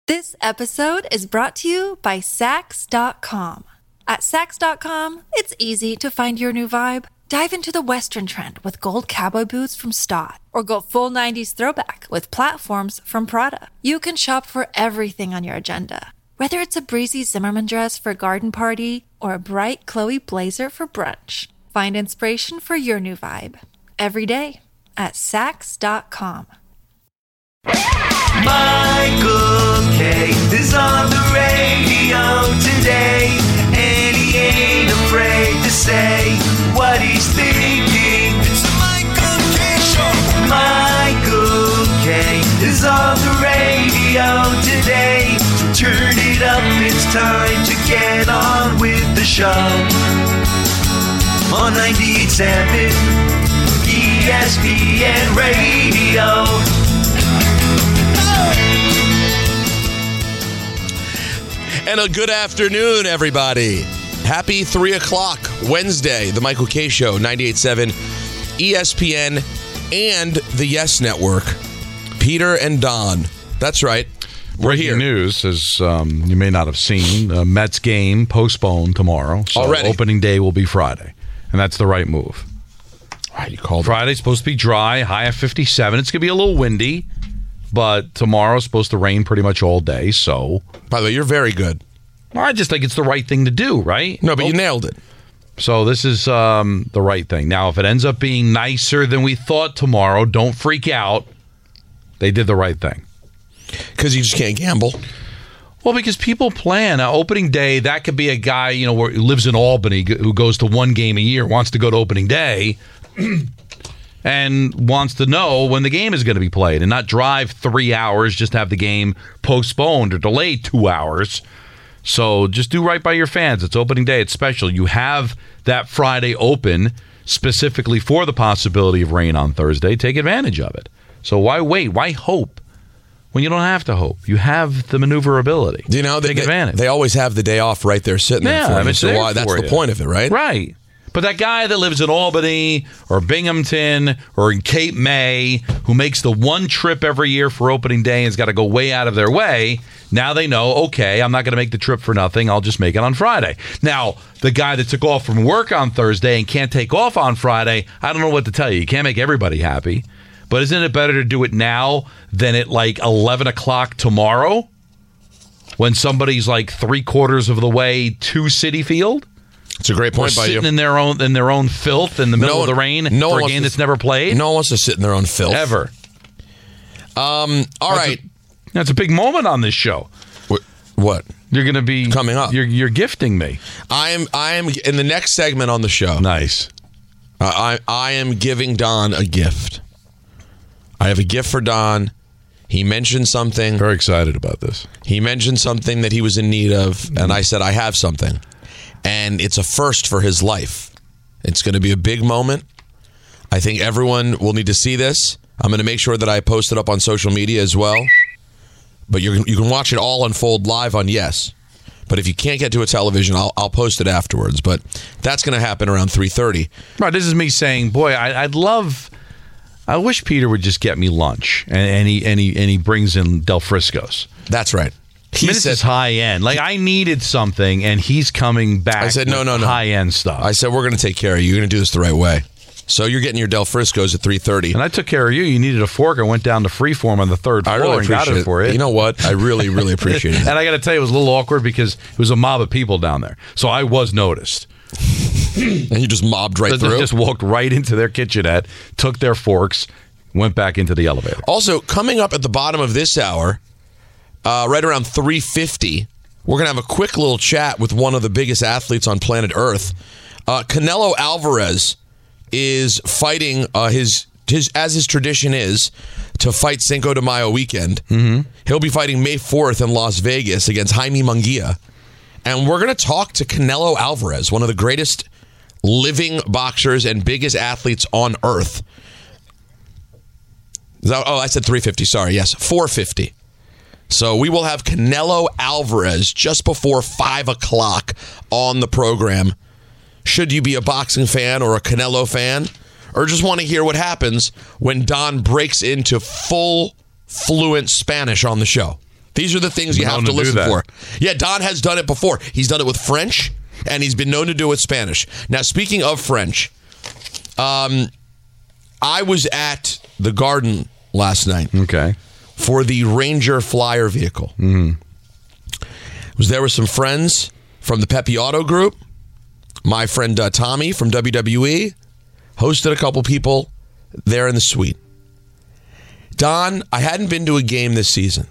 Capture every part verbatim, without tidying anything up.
This episode is brought to you by Sax dot com. At Sax dot com, it's easy to find your new vibe. Dive into the Western trend with gold cowboy boots from Stott, or go full nineties throwback with platforms from Prada. You can shop for everything on your agenda, whether it's a breezy Zimmermann dress for a garden party or a bright Chloe blazer for brunch. Find inspiration for your new vibe every day at Sax dot com. Michael K. is on the radio today, and he ain't afraid to say what he's thinking. It's the Michael K. Show. Michael K. is on the radio today, so turn it up, it's time to get on with the show. On ninety-eight point seven E S P N Radio. And a good afternoon, everybody. Happy three o'clock Wednesday, the Michael K. Show, ninety-eight point seven E S P N and the Yes Network. Peter and Don. That's right. We're Breaking here. news, as um, you may not have seen, uh, Mets game postponed tomorrow. So Already. Opening day will be Friday. And that's the right move. Right, you called Friday's supposed to be dry, high of fifty-seven. It's going to be a little windy. But tomorrow's supposed to rain pretty much all day, so... By the way, you're very good. I just think it's the right thing to do, right? No, but oh. you nailed it. So this is um, the right thing. Now, if it ends up being nicer than we thought tomorrow, don't freak out. They did the right thing. Because you just can't gamble. Well, because people plan. Uh, opening day, that could be a guy, you know, who lives in Albany who goes to one game a year, wants to go to opening day... and wants to know when the game is going to be played and not drive three hours, just have the game postponed or delayed two hours. So just do right by your fans. It's opening day. It's special. You have that Friday open specifically for the possibility of rain on Thursday. Take advantage of it. So why wait? Why hope when you don't have to hope? You have the maneuverability. You know, Take they, advantage. They always have the day off right there sitting Yeah, there for you. it's So there why, that's for the you. point of it, right? Right. But that guy that lives in Albany or Binghamton or in Cape May who makes the one trip every year for opening day and has got to go way out of their way, now they know, okay, I'm not going to make the trip for nothing. I'll just make it on Friday. Now, the guy that took off from work on Thursday and can't take off on Friday, I don't know what to tell you. You can't make everybody happy. But isn't it better to do it now than at like eleven o'clock tomorrow when somebody's like three quarters of the way to Citi Field? It's a great point Or by you. sitting in their own in their own filth in the middle No of the one- rain no one for a wants game to- that's never played. No one wants to sit in their own filth. Ever. Um, all That's right. A, that's a big moment on this show. Wh- What? You're going to be Coming up. You're you're gifting me. I am I am in the next segment on the show. Nice. Uh, I I am giving Don a gift. I have a gift for Don. He mentioned something. Very excited about this. He mentioned something that he was in need of, and I said I have something. And it's a first for his life. It's going to be a big moment. I think everyone will need to see this. I'm going to make sure that I post it up on social media as well. But you you can watch it all unfold live on Yes. But if you can't get to a television, I'll I'll post it afterwards. But that's going to happen around three thirty. Right. This is me saying, boy, I, I'd love. I wish Peter would just get me lunch, and, and he and he and he brings in Del Frisco's. That's right. He I mean, this said is high end. Like I needed something, and he's coming back. I said, no, with no, no. high end stuff. I said we're going to take care of you. You're going to do this the right way. So you're getting your Del Frisco's at three thirty. And I took care of you. You needed a fork. I went down to Freeform on the third floor I really and got appreciate it for you. You know what? I really, really appreciate it. And I got to tell you, it was a little awkward because it was a mob of people down there. So I was noticed. And you just mobbed right So through. they just walked right into their kitchenette, took their forks, went back into the elevator. Also, coming up at the bottom of this hour, uh, right around three fifty, we're going to have a quick little chat with one of the biggest athletes on planet Earth. Uh, Canelo Alvarez is fighting uh, his, his, as his tradition is, to fight Cinco de Mayo weekend. Mm-hmm. He'll be fighting May fourth in Las Vegas against Jaime Munguia. And we're going to talk to Canelo Alvarez, one of the greatest living boxers and biggest athletes on earth. Is that, oh, I said three fifty. Sorry. Yes, four fifty. So we will have Canelo Alvarez just before five o'clock on the program. Should you be a boxing fan or a Canelo fan, or just want to hear what happens when Don breaks into full, fluent Spanish on the show? These are the things you Been have known to to do listen that. for. Yeah, Don has done it before. He's done it with French, and he's been known to do it with Spanish. Now, speaking of French, um, I was at the Garden last night. Okay. For the Ranger Flyer vehicle. Mm-hmm. Was there with some friends from the Pepe Auto Group. My friend uh, Tommy from W W E hosted a couple people there in the suite. Don, I hadn't been to a game this season.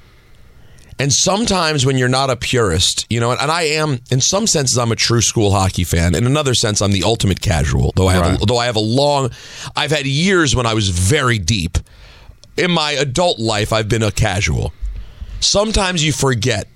And sometimes when you're not a purist, you know, and, and I am, in some senses, I'm a true school hockey fan. In another sense, I'm the ultimate casual. Though I have, Right. a, though I have a long, I've had years when I was very deep. In my adult life, I've been a casual. Sometimes you forget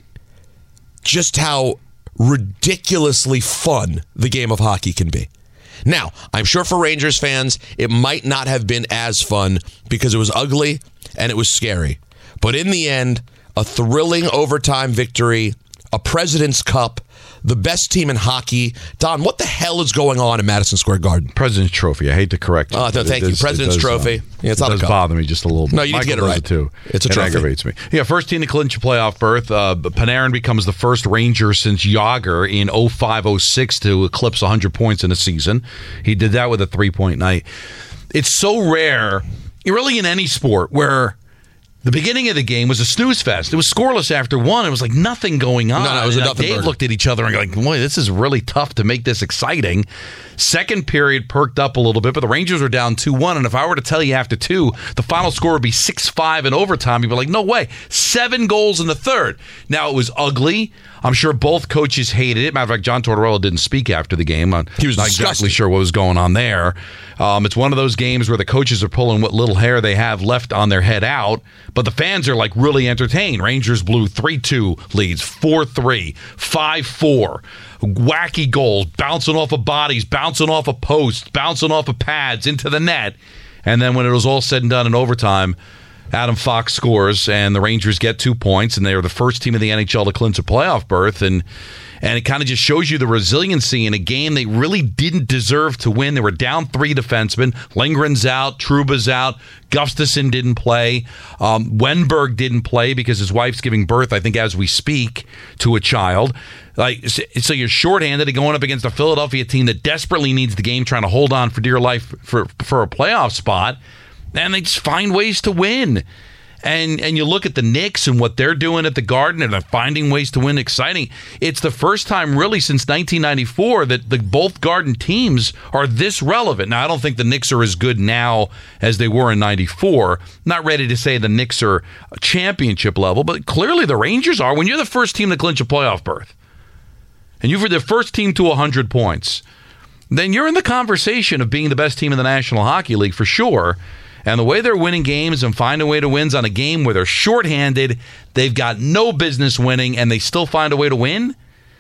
just how ridiculously fun the game of hockey can be. Now, I'm sure for Rangers fans, it might not have been as fun because it was ugly and it was scary. But in the end, a thrilling overtime victory, a President's Cup, the best team in hockey. Don, what the hell is going on in Madison Square Garden? President's Trophy. I hate to correct you. Oh, no, thank you. does- President's does, Trophy. uh, Yeah, it's it not a does cup. bother me just a little bit. No, you need to Michael get it does right. too. It's a It trophy. aggravates me. Yeah, first team to clinch a playoff berth. Uh, Panarin becomes the first Ranger since Yager in oh five oh six to eclipse one hundred points in a season. He did that with a three-point night. It's so rare, really in any sport, where the beginning of the game was a snooze fest. It was scoreless after one. It was like nothing going on. No, no, it was a And, uh, nothing Dave burger. looked at each other and like, boy, this is really tough to make this exciting. Second period perked up a little bit, but the Rangers were down two one. And if I were to tell you after two, the final score would be six five in overtime, you'd be like, no way. Seven goals in the third. Now, it was ugly. I'm sure both coaches hated it. Matter of fact, John Tortorella didn't speak after the game. I'm He was not disgusted. exactly sure what was going on there. Um, it's one of those games where the coaches are pulling what little hair they have left on their head out, but the fans are like really entertained. Rangers blew three two leads, four three, five four. Wacky goals, bouncing off of bodies, bouncing off of posts, bouncing off of pads into the net. And then when it was all said and done in overtime, Adam Fox scores, and the Rangers get two points, and they are the first team in the N H L to clinch a playoff berth. And and it kind of just shows you the resiliency in a game they really didn't deserve to win. They were down three defensemen. Lindgren's out, Truba's out, Gustafsson didn't play, um, Wenberg didn't play because his wife's giving birth, I think, as we speak, to a child. Like, so you're shorthanded and going up against a Philadelphia team that desperately needs the game, trying to hold on for dear life for for a playoff spot. And they just find ways to win. And and you look at the Knicks and what they're doing at the Garden, and they're finding ways to win. Exciting. It's the first time really since nineteen ninety-four that the both Garden teams are this relevant. Now, I don't think the Knicks are as good now as they were in ninety-four. Not ready to say the Knicks are championship level, but clearly the Rangers are. When you're the first team to clinch a playoff berth, and you're the first team to one hundred points, then you're in the conversation of being the best team in the National Hockey League for sure. And the way they're winning games and finding a way to wins on a game where they're shorthanded, they've got no business winning, and they still find a way to win.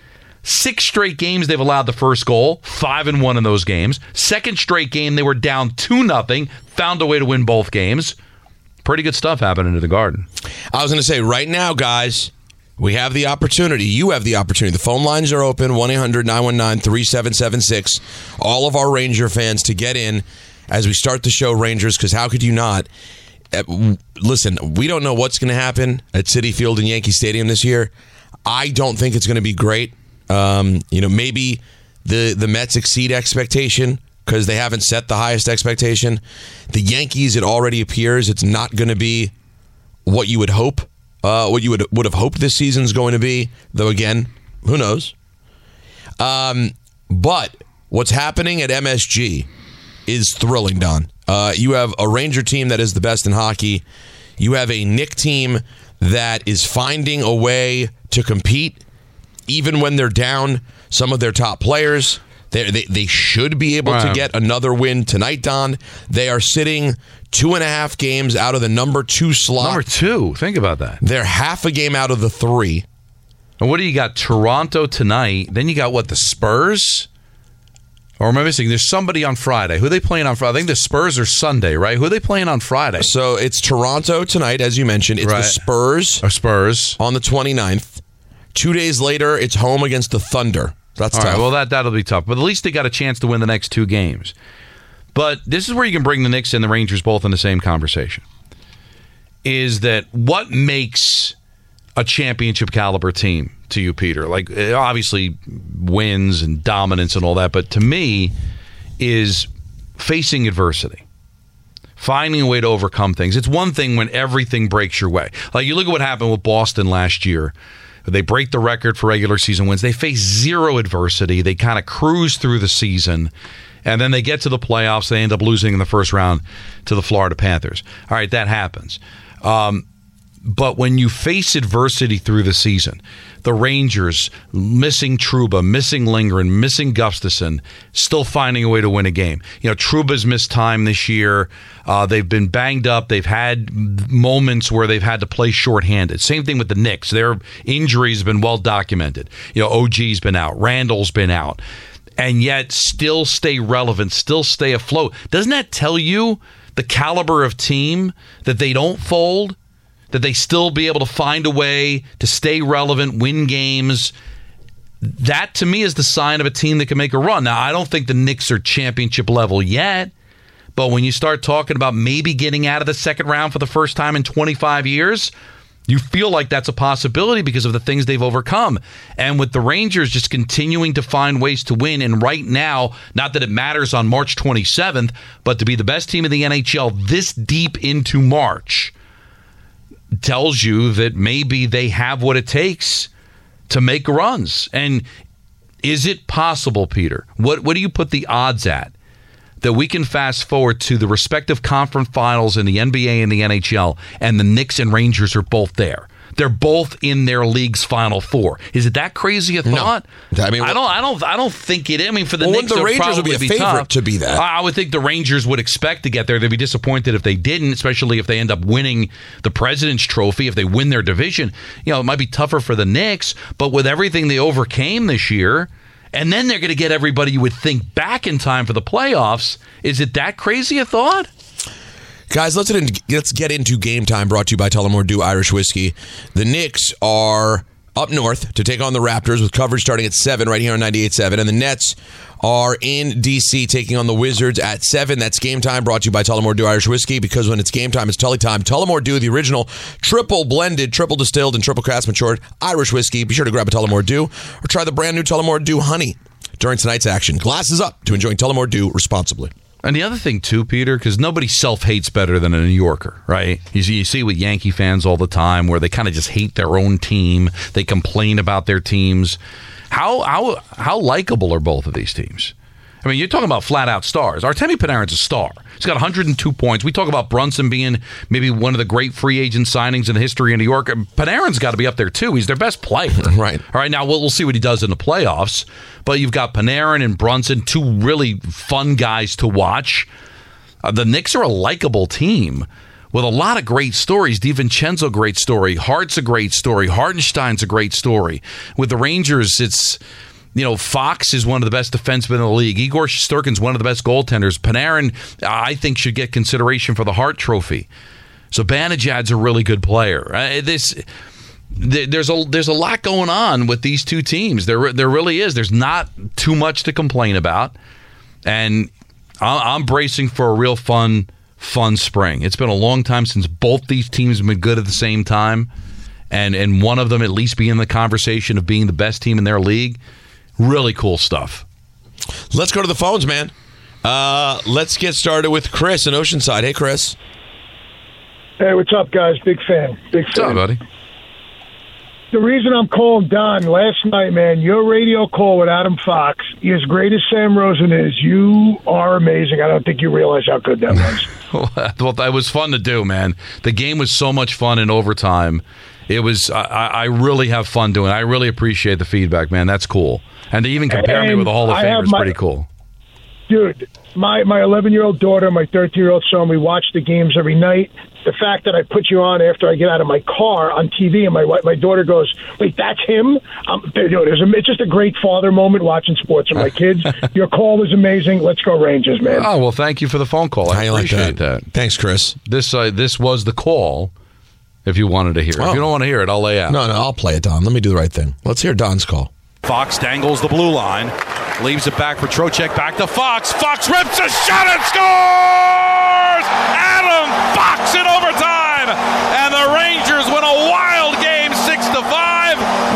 Six straight games they've allowed the first goal, five and one in those games. Second straight game they were down two nothing, found a way to win both games. Pretty good stuff happening at the Garden. I was going to say, right now, guys, we have the opportunity. You have the opportunity. The phone lines are open, one eight hundred nine one nine three seven seven six. All of our Ranger fans to get in as we start the show, Rangers, because how could you not? Uh, listen, we don't know what's going to happen at Citi Field and Yankee Stadium this year. I don't think it's going to be great. Um, you know, maybe the, the Mets exceed expectation because they haven't set the highest expectation. The Yankees, it already appears it's not going to be what you would hope, uh, what you would would have hoped this season's going to be. Though, again, who knows? Um, but what's happening at M S G is thrilling, Don. Uh, you have a Ranger team that is the best in hockey. You have a Knick team that is finding a way to compete, even when they're down some of their top players. They they, they should be able Wow. to get another win tonight, Don. They are sitting two and a half games out of the number two slot. Number two, think about that. They're half a game out of the three. And what do you got? Toronto tonight. Then you got what? The Spurs? Or am I missing? There's somebody on Friday. Who are they playing on Friday? I think the Spurs are Sunday, right? Who are they playing on Friday? So it's Toronto tonight, as you mentioned. It's Right. the Spurs Or Spurs. on the twenty-ninth. Two days later, it's home against the Thunder. That's All tough. right, well, that, that'll be tough. But at least they got a chance to win the next two games. But this is where you can bring the Knicks and the Rangers both in the same conversation. Is that what makes a championship caliber team to you, Peter? Like, obviously wins and dominance and all that, but to me is facing adversity, finding a way to overcome things. It's one thing when everything breaks your way. Like, you look at what happened with Boston last year. They break the record for regular season wins. They face zero adversity. They kind of cruise through the season, and then they get to the playoffs. They end up losing in the first round to the Florida Panthers. All right, that happens. Um, but when you face adversity through the season, the Rangers missing Trouba, missing Lindgren, missing Gustafsson, still finding a way to win a game. You know, Trouba's missed time this year. Uh, they've been banged up. They've had moments where they've had to play shorthanded. Same thing with the Knicks. Their injuries have been well documented. You know, O G's been out. Randall's been out. And yet still stay relevant, still stay afloat. Doesn't that tell you the caliber of team that they don't fold? That they still be able to find a way to stay relevant, win games? That, to me, is the sign of a team that can make a run. Now, I don't think the Knicks are championship level yet, but when you start talking about maybe getting out of the second round for the first time in twenty-five years, you feel like that's a possibility because of the things they've overcome. And with the Rangers just continuing to find ways to win, and right now, not that it matters on March twenty-seventh, but to be the best team in the N H L this deep into March, tells you that maybe they have what it takes to make runs. And is it possible, Peter? What what do you put the odds at that we can fast forward to the respective conference finals in the N B A and the N H L, and the Knicks and Rangers are both there? They're both in their league's Final Four. Is it that crazy a thought? No. I mean, I don't. I don't. I don't think it. I mean, for the well, Knicks, the Rangers would be a be favorite tough. to be that. I would think the Rangers would expect to get there. They'd be disappointed if they didn't, especially if they end up winning the President's Trophy. If they win their division, you know, it might be tougher for the Knicks. But with everything they overcame this year, and then they're going to get everybody you would think back in time for the playoffs. Is it that crazy a thought? Guys, let's, let's get into Game Time, brought to you by Tullamore Dew Irish Whiskey. The Knicks are up north to take on the Raptors with coverage starting at seven right here on ninety-eight point seven. And the Nets are in D C taking on the Wizards at seven. That's Game Time, brought to you by Tullamore Dew Irish Whiskey, because when it's game time, it's Tully time. Tullamore Dew, the original triple blended, triple distilled, and triple cast matured Irish whiskey. Be sure to grab a Tullamore Dew or try the brand new Tullamore Dew Honey during tonight's action. Glasses up to enjoying Tullamore Dew responsibly. And the other thing, too, Peter, because nobody self-hates better than a New Yorker, right? You see, you see with Yankee fans all the time where they kind of just hate their own team. They complain about their teams. How how how likable are both of these teams? I mean, you're talking about flat-out stars. Artemi Panarin's a star. He's got one hundred two points. We talk about Brunson being maybe one of the great free agent signings in the history of New York. Panarin's got to be up there, too. He's their best player. Right. All right, now we'll, we'll see what he does in the playoffs. But you've got Panarin and Brunson, two really fun guys to watch. Uh, the Knicks are a likable team with a lot of great stories. DiVincenzo, great story. Hart's a great story. Hartenstein's a great story. With the Rangers, it's... You know, Fox is one of the best defensemen in the league. Igor Shesterkin's one of the best goaltenders. Panarin, I think, should get consideration for the Hart Trophy. So Banijad's a really good player. Uh, this, there's a there's a lot going on with these two teams. There there really is. There's not too much to complain about, and I'm bracing for a real fun fun spring. It's been a long time since both these teams have been good at the same time, and and one of them at least be in the conversation of being the best team in their league. Really cool stuff. Let's go to the phones, man. Uh, let's get started with Chris in Oceanside. Hey, Chris. Hey, what's up, guys? Big fan. Big fan. What's up, buddy? The reason I'm calling Don, last night, man, your radio call with Adam Fox, as great as Sam Rosen is, you are amazing. I don't think you realize how good that was. Well, that was fun to do, man. The game was so much fun in overtime. It was. I, I really have fun doing it. I really appreciate the feedback, man. That's cool. And to even compare and me with a Hall of Famer is pretty cool. Dude, my my eleven-year-old daughter, my thirteen-year-old son, we watch the games every night. The fact that I put you on after I get out of my car on T V, and my my daughter goes, "Wait, that's him?" Um, dude, it's, a, it's just a great father moment watching sports with my kids. Your call was amazing. Let's go Rangers, man. Oh, well, thank you for the phone call. I How you like appreciate that? that. Thanks, Chris. This uh, this was the call. If you wanted to hear it. Oh. If you don't want to hear it, I'll lay out. No, no, I'll play it, Don. Let me do the right thing. Let's hear Don's call. Fox dangles the blue line, leaves it back for Trocheck, back to Fox. Fox rips a shot and scores! Adam Fox in overtime! And the Rangers win a wild game, six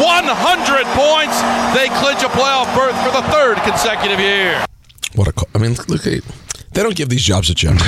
one hundred points. They clinch a playoff berth for the third consecutive year. What a call. I mean, look at they don't give these jobs a chance.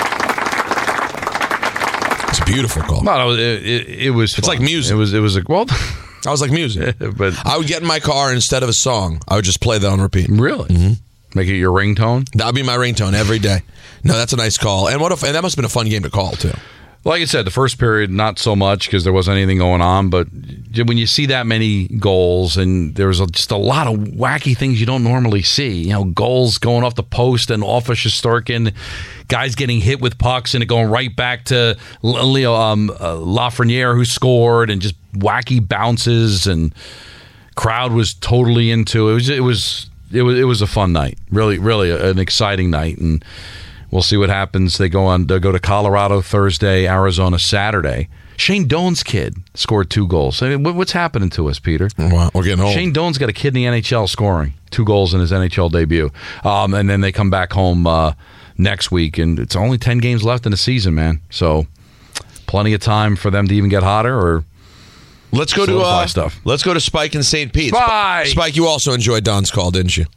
It's a beautiful call. No, it, it, it was. It's fun. like music. It was. It was a well. I was like music, but I would get in my car instead of a song. I would just play that on repeat. Really? Mm-hmm. Make it your ringtone. That would be my ringtone every day. No, that's a nice call. And what if? And that must have been a fun game to call too. Like I said, the first period, not so much because there wasn't anything going on. But when you see that many goals and there's just a lot of wacky things you don't normally see, you know, goals going off the post and off of Shesterkin, guys getting hit with pucks and it going right back to Leo um, uh, Lafreniere who scored, and just wacky bounces, and crowd was totally into it. It was it was it was, it was a fun night, really, really an exciting night, and we'll see what happens. They go on. They go to Colorado Thursday, Arizona Saturday. Shane Doan's kid scored two goals. I mean, what's happening to us, Peter? Wow, we're getting old. Shane Doan's got a kid in the N H L scoring two goals in his N H L debut, um, and then they come back home uh, next week, and it's only ten games left in the season, man. So plenty of time for them to even get hotter or. Let's go to uh, stuff. Let's go to Spike in Saint Pete. Spike! Spike, you also enjoyed Don's call, didn't you?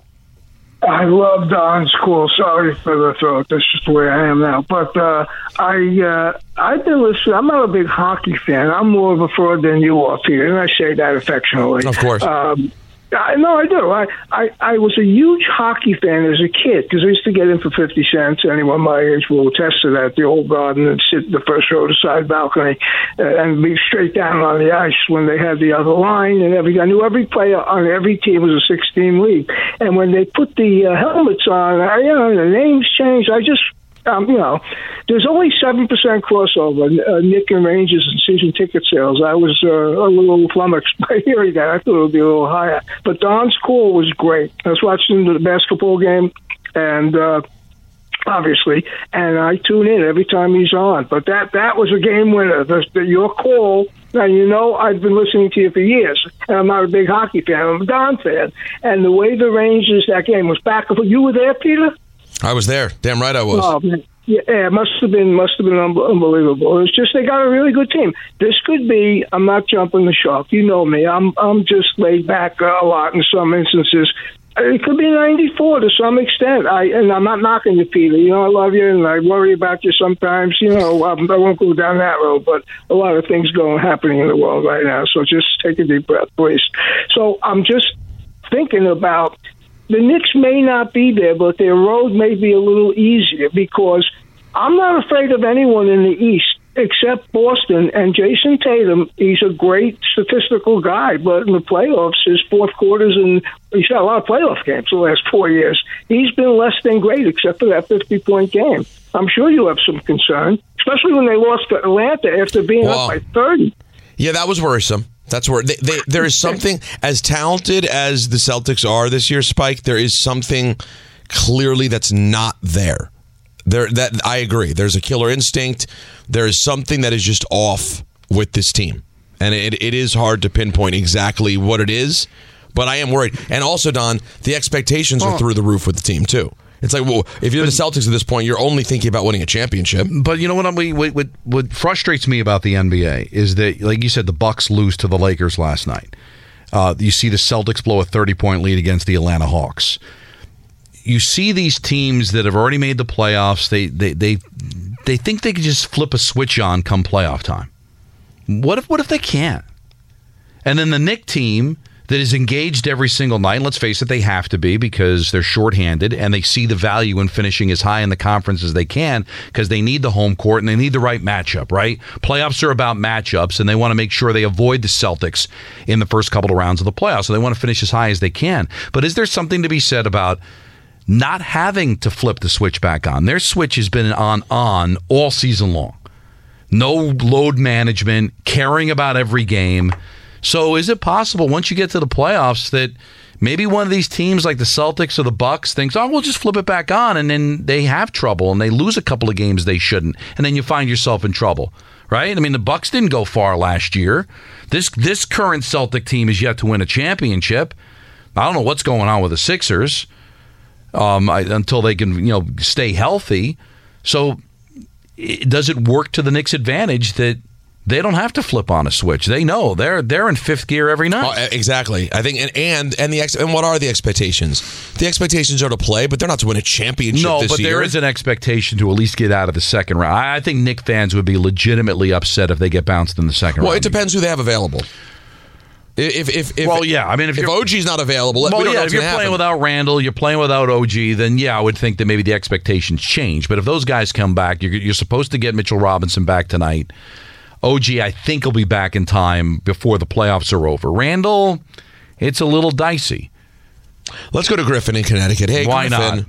I love Don's call. Sorry for the throat. That's just the way I am now. But uh, I, uh, I've been listening. I'm not a big hockey fan. I'm more of a fraud than you are, Peter, and I say that affectionately. Of course. Um, I, no, I do. I, I, I was a huge hockey fan as a kid because I used to get in for fifty cents. Anyone my age will attest to that. The old garden and sit in the first row of the side balcony uh, and be straight down on the ice when they had the other line. And every I knew every player on every team. It was a six-team league. And when they put the uh, helmets on, I, you know, the names changed. I just... Um, you know, there's only seven percent crossover, uh, Nick and Rangers and season ticket sales. I was uh, a little flummoxed by hearing that. I thought it would be a little higher. But Don's call was great. I was watching the basketball game, and uh, obviously, and I tune in every time he's on. But that, that was a game winner. The, the, your call, now, you know, I've been listening to you for years, and I'm not a big hockey fan. I'm a Don fan. And the way the Rangers, that game was back and forth. You were there, Peter? I was there. Damn right I was. Oh, man. Yeah, it must have been must have been un- unbelievable. It's just they got a really good team. This could be. I'm not jumping the shark. You know me. I'm I'm just laid back a lot in some instances. It could be ninety-four to some extent. I and I'm not knocking you, Peter. You know I love you and I worry about you sometimes. You know I, I won't go down that road, but a lot of things going happening in the world right now. So just take a deep breath, please. So I'm just thinking about. The Knicks may not be there, but their road may be a little easier because I'm not afraid of anyone in the East except Boston. And Jason Tatum, he's a great statistical guy, but in the playoffs, his fourth quarters, and he's had a lot of playoff games the last four years, he's been less than great except for that fifty-point game. I'm sure you have some concern, especially when they lost to Atlanta after being well, up by thirty. Yeah, that was worrisome. That's where they, they, there is something, as talented as the Celtics are this year, Spike, there is something clearly that's not there. There, that I agree. There's a killer instinct. There is something that is just off with this team. And it, it is hard to pinpoint exactly what it is, but I am worried. And also, Don, the expectations are through the roof with the team, too. It's like, well, if you're the Celtics at this point, you're only thinking about winning a championship. But you know what? What, what, what frustrates me about the N B A is that, like you said, the Bucks lose to the Lakers last night. Uh, you see the Celtics blow a thirty-point lead against the Atlanta Hawks. You see these teams that have already made the playoffs. They they they they think they can just flip a switch on come playoff time. What if what if they can't? And then the Knicks team that is engaged every single night. And let's face it, they have to be because they're shorthanded and they see the value in finishing as high in the conference as they can because they need the home court and they need the right matchup, right? Playoffs are about matchups and they want to make sure they avoid the Celtics in the first couple of rounds of the playoffs. So they want to finish as high as they can. But is there something to be said about not having to flip the switch back on? Their switch has been on on all season long. No load management, caring about every game. So is it possible once you get to the playoffs that maybe one of these teams like the Celtics or the Bucks thinks, oh, we'll just flip it back on, and then they have trouble and they lose a couple of games they shouldn't, and then you find yourself in trouble, right? I mean, the Bucks didn't go far last year. This this current Celtic team is yet to win a championship. I don't know what's going on with the Sixers um, I, until they can, you know, stay healthy. So it, does it work to the Knicks' advantage that They don't have to flip on a switch. They know they're they're in fifth gear every night. Oh, exactly. I think, and and and the ex- and what are the expectations? The expectations are to play, but they're not to win a championship. No, this but year. there is an expectation to at least get out of the second round. I, I think Knicks fans would be legitimately upset if they get bounced in the second Well, round. it depends who they have available. If if if well, yeah, I mean, if, if you're, O G's not available, well, we don't yeah, know if what's you're gonna playing happen. without Randall, you're playing without O G, then yeah, I would think that maybe the expectations change. But if those guys come back, you're, you're supposed to get Mitchell Robinson back tonight. O G, I think, will be back in time before the playoffs are over. Randall, it's a little dicey. Let's go to Griffin in Connecticut. Hey, Why Griffin.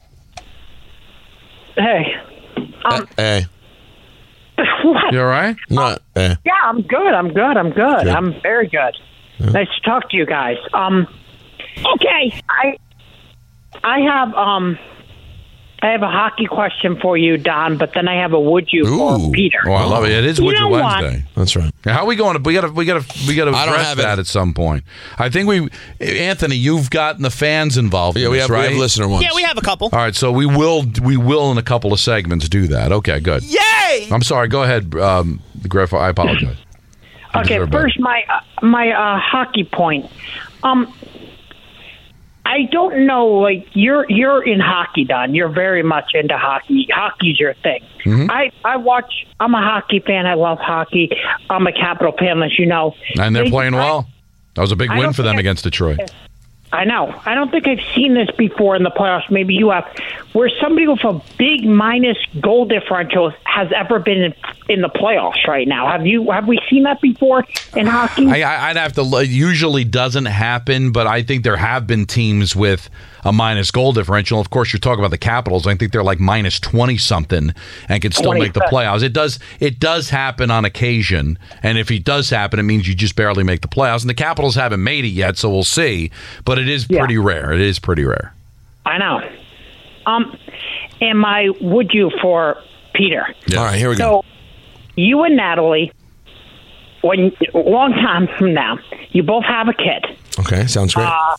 not? Hey. Um, Uh, hey. What? You all right? Not. Eh. Yeah, I'm good. I'm good. I'm good. Good. I'm very good. Nice to talk to you guys. Um, okay, I I have um I have a hockey question for you, Don, but then I have a would you for Ooh. Peter. Oh, I love it. It is You Would You know what? Wednesday. That's right. How are we going? To, we got to. We got to. We got to I don't address have that it. at some point. I think we, Anthony, you've gotten the fans involved. Yeah, in we this, have right? we have listener ones. Yeah, we have a couple. All right, so we will. We will in a couple of segments do that. Okay, good. Yay! I'm sorry. Go ahead, um, Griff. I apologize. You Okay, deserve better. first my uh, my uh, hockey point. Um, I don't know. Like you're you're in hockey, Don. You're very much into hockey. Hockey's your thing. Mm-hmm. I I watch. I'm a hockey fan. I love hockey. I'm a Capital fan, as you know. And they're They- playing I- well. That was a big I win don't for them think- against Detroit. I know. I don't think I've seen this before in the playoffs. Maybe you have, where somebody with a big minus goal differential has ever been in, in the playoffs right now. Have you? Have we seen that before in hockey? I, I- I'd have to. It usually doesn't happen, but I think there have been teams with a minus goal differential. Of course, you're talking about the Capitals. I think they're like minus twenty something and can still make the playoffs. It does. It does happen on occasion, and if it does happen, it means you just barely make the playoffs. And the Capitals haven't made it yet, so we'll see. But it is Yeah. pretty rare. It is pretty rare. I know. Um, and my would you for Peter? All right, here we go. So, you and Natalie, when a long time from now, you both have a kid. Okay, sounds great. Uh,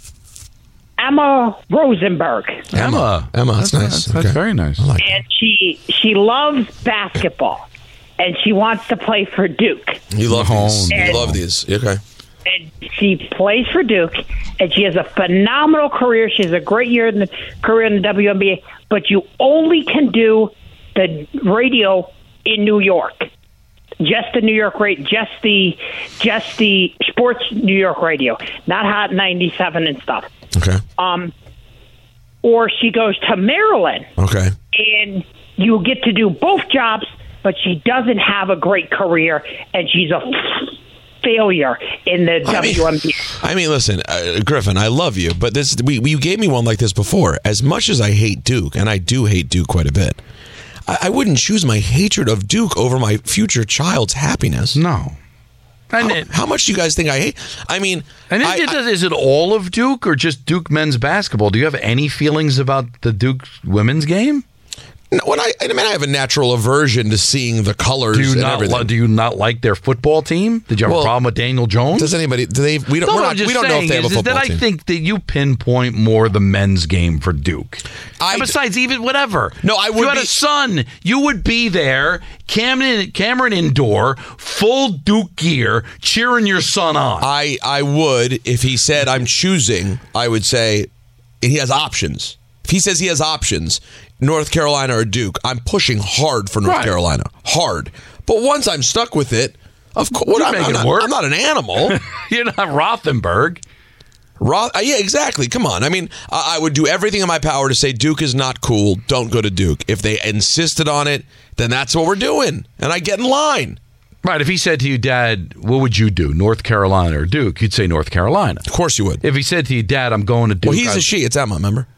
Emma Rosenberg. Emma. Emma, that's, nice. That's, that's Okay. very nice. I like it. And she she loves basketball, and she wants to play for Duke. You love Oh, these. You no. love these. Okay. And she plays for Duke, and she has a phenomenal career. She has a great year in the career in the W N B A. But you only can do the radio in New York, just the New York radio, just the just the sports New York radio, not Hot ninety-seven and stuff. Okay. Um, or she goes to Maryland. Okay. And you get to do both jobs, but she doesn't have a great career, and she's a failure in the I mean, W N B A. I mean, listen, uh, Griffin, I love you, but this we, we you gave me one like this before. As much as I hate Duke, and I do hate Duke quite a bit, I, I wouldn't choose my hatred of Duke over my future child's happiness. No. And How, it, how much do you guys think I hate? I mean, and is, I- it, I- is it all of Duke or just Duke men's basketball? Do you have any feelings about the Duke women's game? no, when I, I mean, I have a natural aversion to seeing the colors Do you and not? everything. Li- do you not like their football team? Did you have Well, a problem with Daniel Jones? Does anybody? Do they? We don't. No, we're no, not, I'm just we don't know if saying they have a is, is football that team. I think that you pinpoint more the men's game for Duke. I- and besides, even whatever. No, I If would you had be- a son, you would be there, Cameron, Cameron Indoor, full Duke gear, cheering your son on. I I would if he said I'm choosing. I would say he has options. If he says he has options, North Carolina or Duke, I'm pushing hard for North Right. Carolina, hard. But once I'm stuck with it, of course, what, You I'm, make I'm, it not, work. I'm not an animal. You're not Rothenberg. Roth, uh, yeah, exactly. Come on. I mean, I, I would do everything in my power to say Duke is not cool. Don't go to Duke. If they insisted on it, then that's what we're doing, and I get in line. Right. If he said to you, Dad, what would you do, North Carolina or Duke? You'd say North Carolina. Of course you would. If he said to you, Dad, I'm going to Duke. Well, he's I- a she. It's Emma. Remember?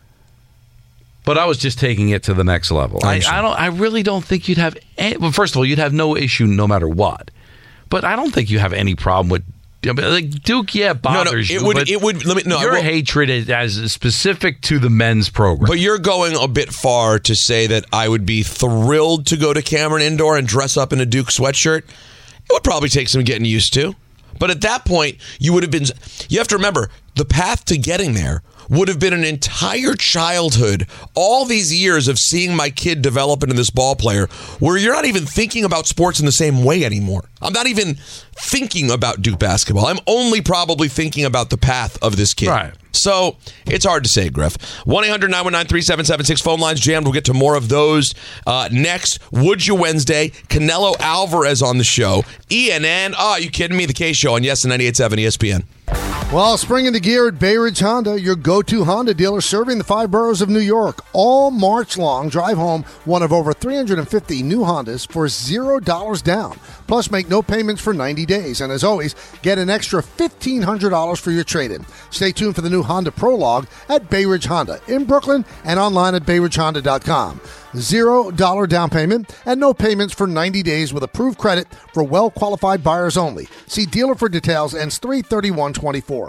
But I was just taking it to the next level. I I, understand. I don't. I really don't think you'd have. Any, well, first of all, you'd have no issue no matter what. But I don't think you have any problem with. I mean, like Duke, yeah, bothers it you. would- but it would- let me- no, I your will- hatred is as specific to the men's program. But you're going a bit far to say that I would be thrilled to go to Cameron Indoor and dress up in a Duke sweatshirt. It would probably take some getting used to. But at that point, you would have been. You have to remember, the path to getting there would have been an entire childhood, all these years of seeing my kid develop into this ball player, where you're not even thinking about sports in the same way anymore. I'm not even thinking about Duke basketball. I'm only probably thinking about the path of this kid. Right. So it's hard to say, Griff. one eight hundred nine one nine three seven seven six. Phone lines jammed. We'll get to more of those uh, next. Would You Wednesday? Canelo Alvarez on the show. E N N. Oh, are you kidding me? The K Show on Yes and ninety-eight point seven E S P N. Well, spring into gear at Bay Ridge Honda, your go-to Honda dealer serving the five boroughs of New York. All March long, drive home one of over three hundred fifty new Hondas for zero dollars down. Plus, make no payments for ninety days. And as always, get an extra fifteen hundred dollars for your trade-in. Stay tuned for the new Honda Prologue at Bay Ridge Honda in Brooklyn and online at bay ridge honda dot com. Zero dollar down payment and no payments for ninety days with approved credit for well-qualified buyers only. See dealer for details. Ends three thirty-one twenty-four.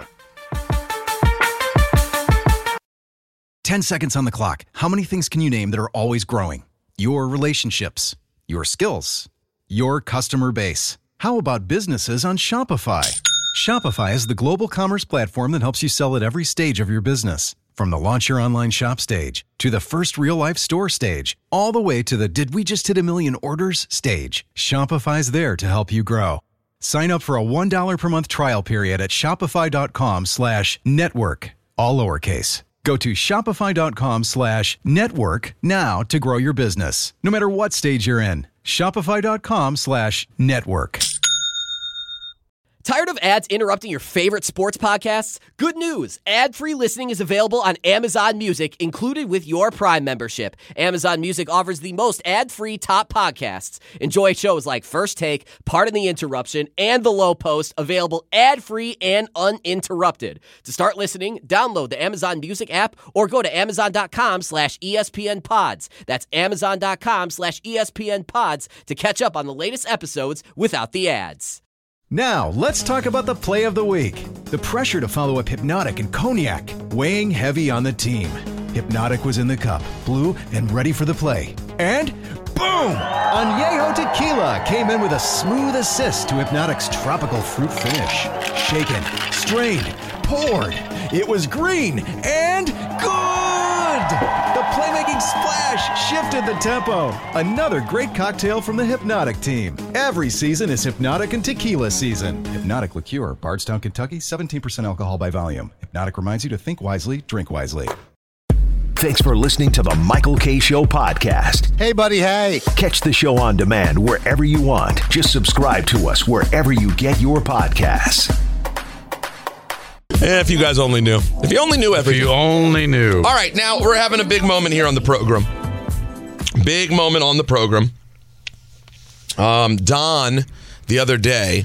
Ten seconds on the clock. How many things can you name that are always growing? Your relationships, your skills, your customer base. How about businesses on Shopify? Shopify is the global commerce platform that helps you sell at every stage of your business. From the launch your online shop stage, to the first real-life store stage, all the way to the did we just hit a million orders stage, Shopify's there to help you grow. Sign up for a one dollar per month trial period at shopify.com slash network, all lowercase. Go to shopify.com slash network now to grow your business, no matter what stage you're in. Shopify.com slash network. Tired of ads interrupting your favorite sports podcasts? Good news! Ad-free listening is available on Amazon Music, included with your Prime membership. Amazon Music offers the most ad-free top podcasts. Enjoy shows like First Take, Pardon the Interruption, and The Low Post, available ad-free and uninterrupted. To start listening, download the Amazon Music app or go to amazon.com slash ESPN pods. That's amazon.com slash ESPN pods to catch up on the latest episodes without the ads. Now, let's talk about the play of the week. The pressure to follow up Hypnotic and Cognac, weighing heavy on the team. Hypnotic was in the cup, blue, and ready for the play. And boom! Añejo Tequila came in with a smooth assist to Hypnotic's tropical fruit finish. Shaken, strained, poured. It was green and good! The playmaking splash shifted the tempo. Another great cocktail from the Hypnotic team. Every season is Hypnotic and Tequila season. Hypnotic Liqueur, Bardstown, Kentucky, seventeen percent alcohol by volume. Hypnotic reminds you to think wisely, drink wisely. Thanks for listening to the Michael K. Show podcast. Hey, buddy, hey. Catch the show on demand wherever you want. Just subscribe to us wherever you get your podcasts. If you guys only knew. If you only knew everything. If you only knew. All right, now we're having a big moment here on the program. Big moment on the program. Um, Don, the other day.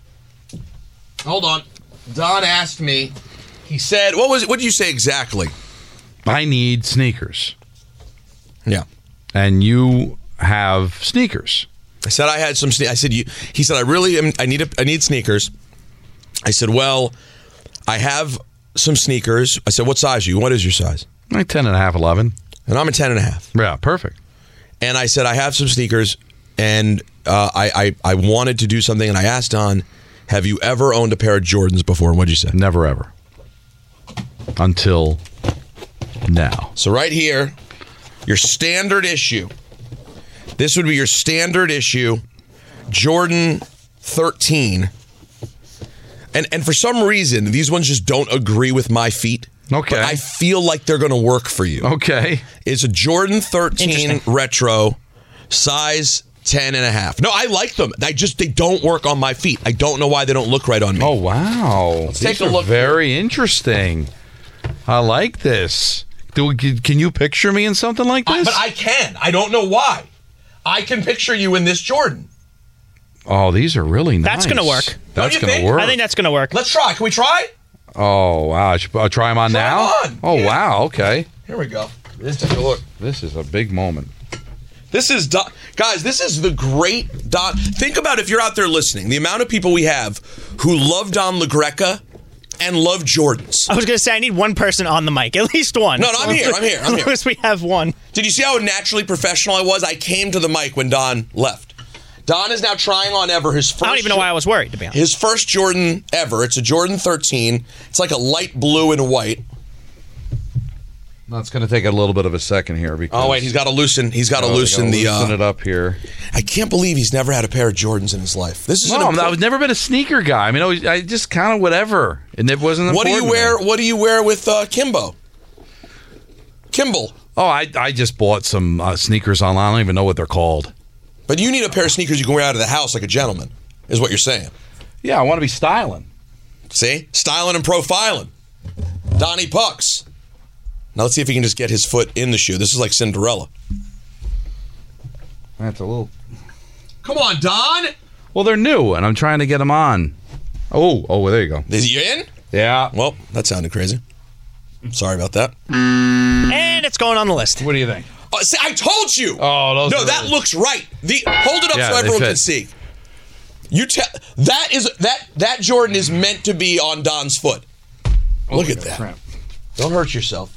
Hold on. Don asked me. He said, "What was it? What did you say exactly?" I need sneakers. Yeah. And you have sneakers. I said I had some. Sne- I said you. He said I really am. I need. A, I need sneakers. I said, well, I have some sneakers. I said, what size are you? What is your size? Like ten and a half, eleven. And I'm a ten and a half. Yeah, perfect. And I said, I have some sneakers, and uh, I, I I wanted to do something, and I asked Don, have you ever owned a pair of Jordans before? And what'd you say? Never, ever. Until now. So right here, your standard issue. This would be your standard issue, Jordan thirteen. And and for some reason, these ones just don't agree with my feet. Okay. But I feel like they're going to work for you. Okay. It's a Jordan thirteen retro, size ten and a half. No, I like them. I just, they don't work on my feet. I don't know why they don't look right on me. Oh, wow. Let's These take a are look. Very interesting. I like this. Do, can you picture me in something like this? I, but I can. I don't know why. I can picture you in this Jordan. Oh, these are really nice. That's going to work. That's Don't you going to think? work. I think that's going to work. Let's try. Can we try? Oh, wow. I should, I'll try them on Try now? 'em on. Oh, Yeah. wow. Okay. Here we go. Let's take a look. This is a big moment. This is, Don, guys, this is the great Don. Think about if you're out there listening, the amount of people we have who love Don LaGreca and love Jordans. I was going to say, I need one person on the mic. At least one. No, no, I'm here. I'm here. I'm As here. long as we have one. Did you see how naturally professional I was? I came to the mic when Don left. Don is now trying on ever his first. I don't even know why I was worried, to be honest. His first Jordan ever. It's a Jordan thirteen. It's like a light blue and white. That's going to take a little bit of a second here. Because Oh wait, he's got to loosen. He's got to Oh, loosen gotta the. loosen uh, it up here. I can't believe he's never had a pair of Jordans in his life. This is No, an I'm- important- I've never been a sneaker guy. I mean, I, was, I just kind of whatever, and it wasn't. What do you important to wear? me. What do you wear with uh, Kimbo? Kimball. Oh, I I just bought some uh, sneakers online. I don't even know what they're called. But you need a pair of sneakers you can wear out of the house like a gentleman, is what you're saying. Yeah, I want to be styling. See? Styling and profiling. Donnie Pucks. Now let's see if he can just get his foot in the shoe. This is like Cinderella. That's a little. Come on, Don. Well, they're new, and I'm trying to get them on. Oh, oh, well, there you go. Is he in? Yeah. Well, that sounded crazy. Sorry about that. And it's going on the list. What do you think? Oh, see, I told you. Oh, those no, are that the- looks right. The hold it up Yeah, so they everyone fit. can see. You tell that is that that Jordan is meant to be on Don's foot. Look at that. Crap. Don't hurt yourself.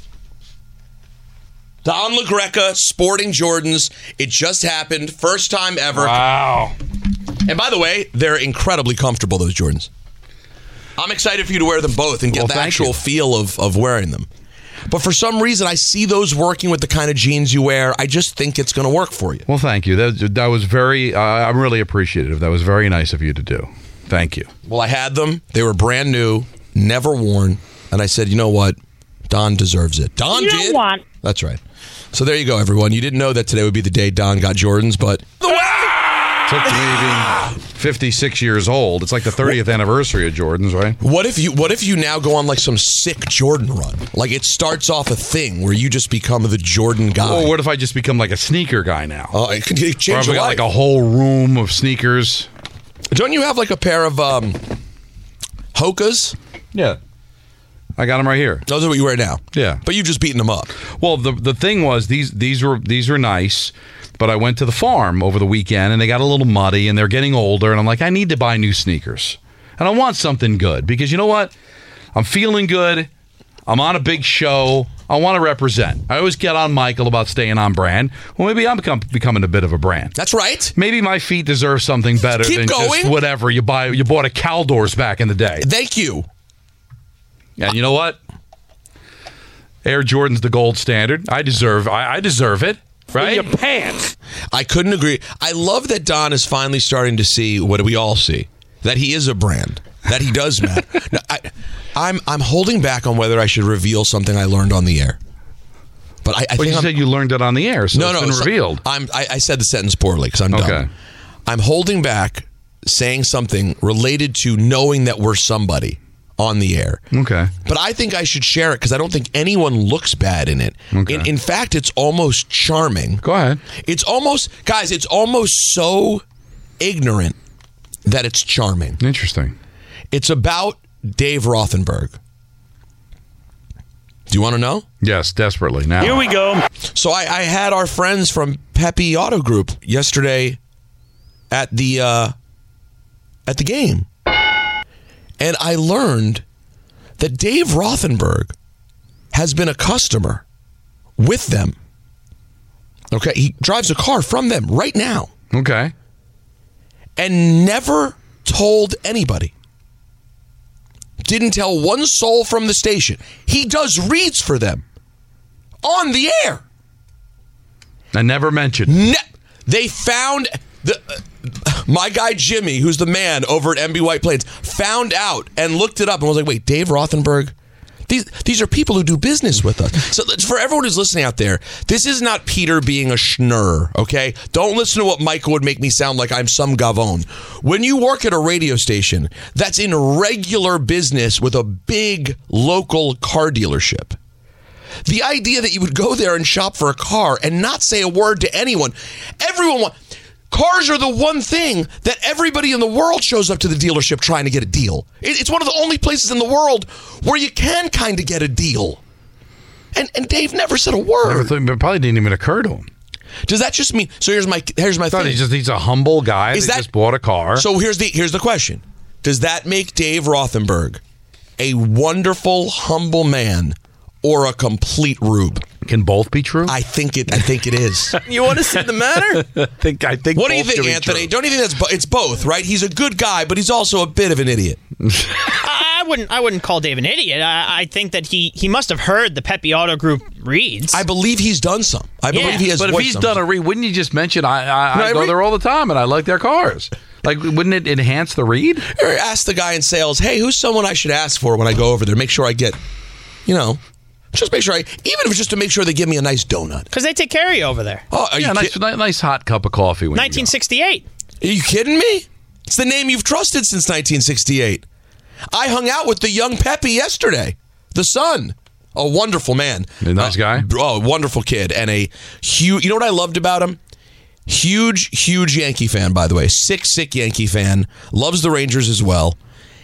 Don LaGreca sporting Jordans. It just happened. First time ever. Wow. And by the way, they're incredibly comfortable, those Jordans. I'm excited for you to wear them both and get Well, the thank actual you. feel of, of wearing them. But for some reason, I see those working with the kind of jeans you wear. I just think it's going to work for you. Well, thank you. That that was very. Uh, I'm really appreciative. That was very nice of you to do. Thank you. Well, I had them. They were brand new, never worn. And I said, you know what? Don deserves it. Don You did. don't want. That's right. So there you go, everyone. You didn't know that today would be the day Don got Jordans, but Took to me being fifty-six years old. It's like the thirtieth anniversary of Jordans, right? what if you what if you now go on like some sick Jordan run? Like it starts off a thing where you just become the Jordan guy. Or what if I just become like a sneaker guy now? Oh, it could Or change if I your got life. like a whole room of sneakers. Don't you have like a pair of um, Hokas? Yeah. I got them right here. Those are what you wear now. Yeah. But you've just beaten them up. Well, the the thing was these these were these were nice, but I went to the farm over the weekend and they got a little muddy and they're getting older and I'm like, I need to buy new sneakers. And I want something good because you know what? I'm feeling good. I'm on a big show. I want to represent. I always get on Michael about staying on brand. Well, maybe I'm become, becoming a bit of a brand. That's right. Maybe my feet deserve something better Keep than going. just whatever you buy. You bought a Caldors back in the day. Thank you. And you know what? Air Jordan's the gold standard. I deserve. I, I deserve it. Right? Your pants. I couldn't agree. I love that Don is finally starting to see what we all see, that he is a brand, that he does matter. Now, I, I'm I'm holding back on whether I should reveal something I learned on the air. But I, I But think you I'm, said you learned it on the air, so no, it's no, been so- revealed. I'm I, I said the sentence poorly because I'm dumb. Okay. I'm holding back saying something related to knowing that we're somebody on the air. Okay. But I think I should share it because I don't think anyone looks bad in it. Okay. In, in fact, it's almost charming. Go ahead. It's almost, guys, it's almost so ignorant that it's charming. Interesting. It's about Dave Rothenberg. Do you want to know? Yes, desperately. Now. Here we go. So I, I had our friends from Pepe Auto Group yesterday at the uh, at the game. And I learned that Dave Rothenberg has been a customer with them. Okay, he drives a car from them right now Okay. and never told anybody. Didn't tell one soul from the station. He does reads for them on the air. I never mentioned. Ne- they found the uh, my guy Jimmy, who's the man over at M B White Plains, found out and looked it up and was like, "Wait, Dave Rothenberg? These these are people who do business with us." So for everyone who's listening out there, this is not Peter being a schnurr, okay? Don't listen to what Michael would make me sound like I'm some gavone. When you work at a radio station that's in regular business with a big local car dealership, the idea that you would go there and shop for a car and not say a word to anyone, everyone wants... Cars are the one thing that everybody in the world shows up to the dealership trying to get a deal. It- It's one of the only places in the world where you can kind of get a deal. And and Dave never said a word. Never thought- It probably didn't even occur to him. Does that just mean... So here's my here's my I thought thing. he's just he's a humble guy Is that, that- just bought a car. So here's the here's the question. Does that make Dave Rothenberg a wonderful, humble man or a complete rube? Can both be true? I think it I think it is. You want to see the matter? I think I think. What do you both think, can be Anthony? true. Don't you think that's bo- it's both, right? He's a good guy, but he's also a bit of an idiot. I wouldn't. I wouldn't call Dave an idiot. I, I think that he, he must have heard the Pepe Auto Group reads. I believe he's done some. I Yeah. believe he has. But if voiced he's some. done a read, wouldn't you just mention, I, I, No, I I go re- there all the time and I like their cars? Like, wouldn't it enhance the read? Or ask the guy in sales, hey, who's someone I should ask for when I go over there? Make sure I get, you know, just make sure I, even if it's just to make sure they give me a nice donut. Because they take care of you over there. Oh, are yeah, you nice, kid- ni- nice hot cup of coffee. When nineteen sixty-eight. Are you kidding me? It's the name you've trusted since nineteen sixty-eight. I hung out with the young Pepe yesterday, the son. A wonderful man. A nice Uh, guy? Oh, wonderful kid. And a huge, you know what I loved about him? Huge, huge Yankee fan, by the way. Sick, sick Yankee fan. Loves the Rangers as well.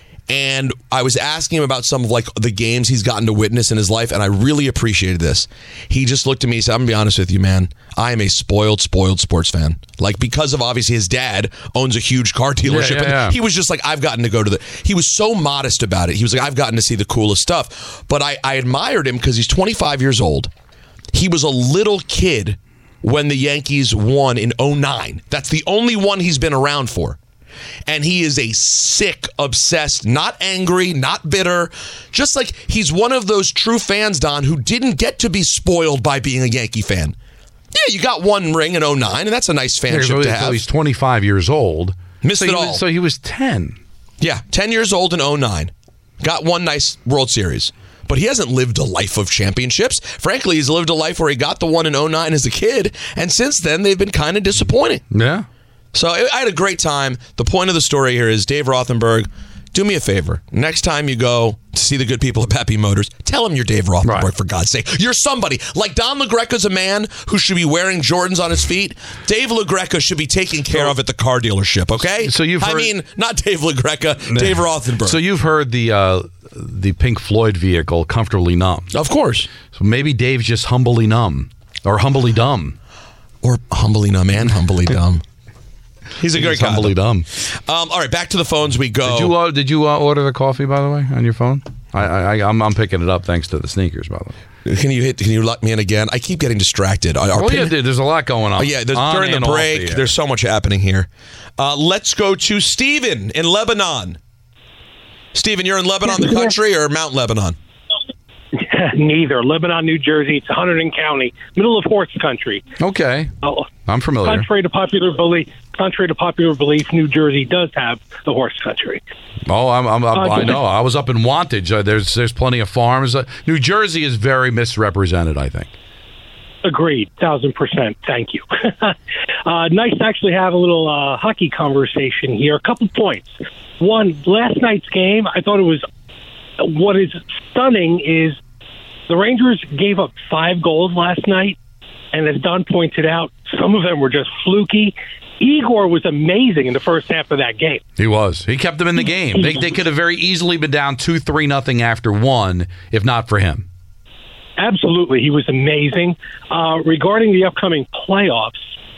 And I was asking him about some of like the games he's gotten to witness in his life, and I really appreciated this. He just looked at me and said, I'm going to be honest with you, man. I am a spoiled, spoiled sports fan. Like, because of obviously his dad owns a huge car dealership. Yeah, yeah, yeah. And he was just like, I've gotten to go to the... He was so modest about it. He was like, I've gotten to see the coolest stuff. But I, I admired him because he's twenty-five years old. He was a little kid when the Yankees won in oh nine. That's the only one he's been around for. And he is a sick, obsessed, not angry, not bitter. Just like he's one of those true fans, Don, who didn't get to be spoiled by being a Yankee fan. Yeah, you got one ring in oh nine, and that's a nice fanship so, to so have. he's twenty-five years old. Missed so it he all. Was, so he was ten. Yeah, ten years old in oh nine. Got one nice World Series. But he hasn't lived a life of championships. Frankly, he's lived a life where he got the one in oh nine as a kid, and since then, they've been kind of disappointing. Yeah. So I had a great time. The point of the story here is Dave Rothenberg, do me a favor. Next time you go to see the good people at Pepe Motors, tell them you're Dave Rothenberg, right. For God's sake. You're somebody. Like Don LaGreca's a man who should be wearing Jordans on his feet. Dave LaGreca should be taken care of at the car dealership, okay? So you've I heard- mean, not Dave LaGreca, Dave Rothenberg. So you've heard the uh, the Pink Floyd vehicle, Comfortably Numb. Of course. So maybe Dave's just humbly numb. Or humbly dumb. Or humbly numb and humbly dumb. He's a He's great guy. humbly dumb. Um, all right, back to the phones we go. Did you uh, did you uh, order the coffee, by the way, on your phone? I, I I'm I'm picking it up thanks to the sneakers, by the way. Can you hit? Can you let me in again? I keep getting distracted. Our Well, pin- yeah, dude, there's a lot going on. Oh, yeah, there's, On during the and off break, the air. there's so much happening here. Uh, let's go to Stephen in Lebanon. Stephen, you're in Lebanon, the country, or Mount Lebanon? Neither. Lebanon, New Jersey. It's Hunterdon County, middle of horse country. Okay, Oh, I'm familiar. contrary to popular belief, contrary to popular belief, New Jersey does have the horse country. Oh, I'm, I'm, I'm, Uh, I know. I was up in Wantage. Uh, there's there's plenty of farms. Uh, New Jersey is very misrepresented, I think. Agreed, thousand percent. Thank you. uh, nice to actually have a little uh, hockey conversation here. A couple points. One, last night's game, I thought it was. What is stunning is the Rangers gave up five goals last night, and as Don pointed out, some of them were just fluky. Igor was amazing in the first half of that game. He was. He kept them in the game. They they could have very easily been down two three nothing after one, if not for him. Absolutely, he was amazing. Uh, regarding the upcoming playoffs,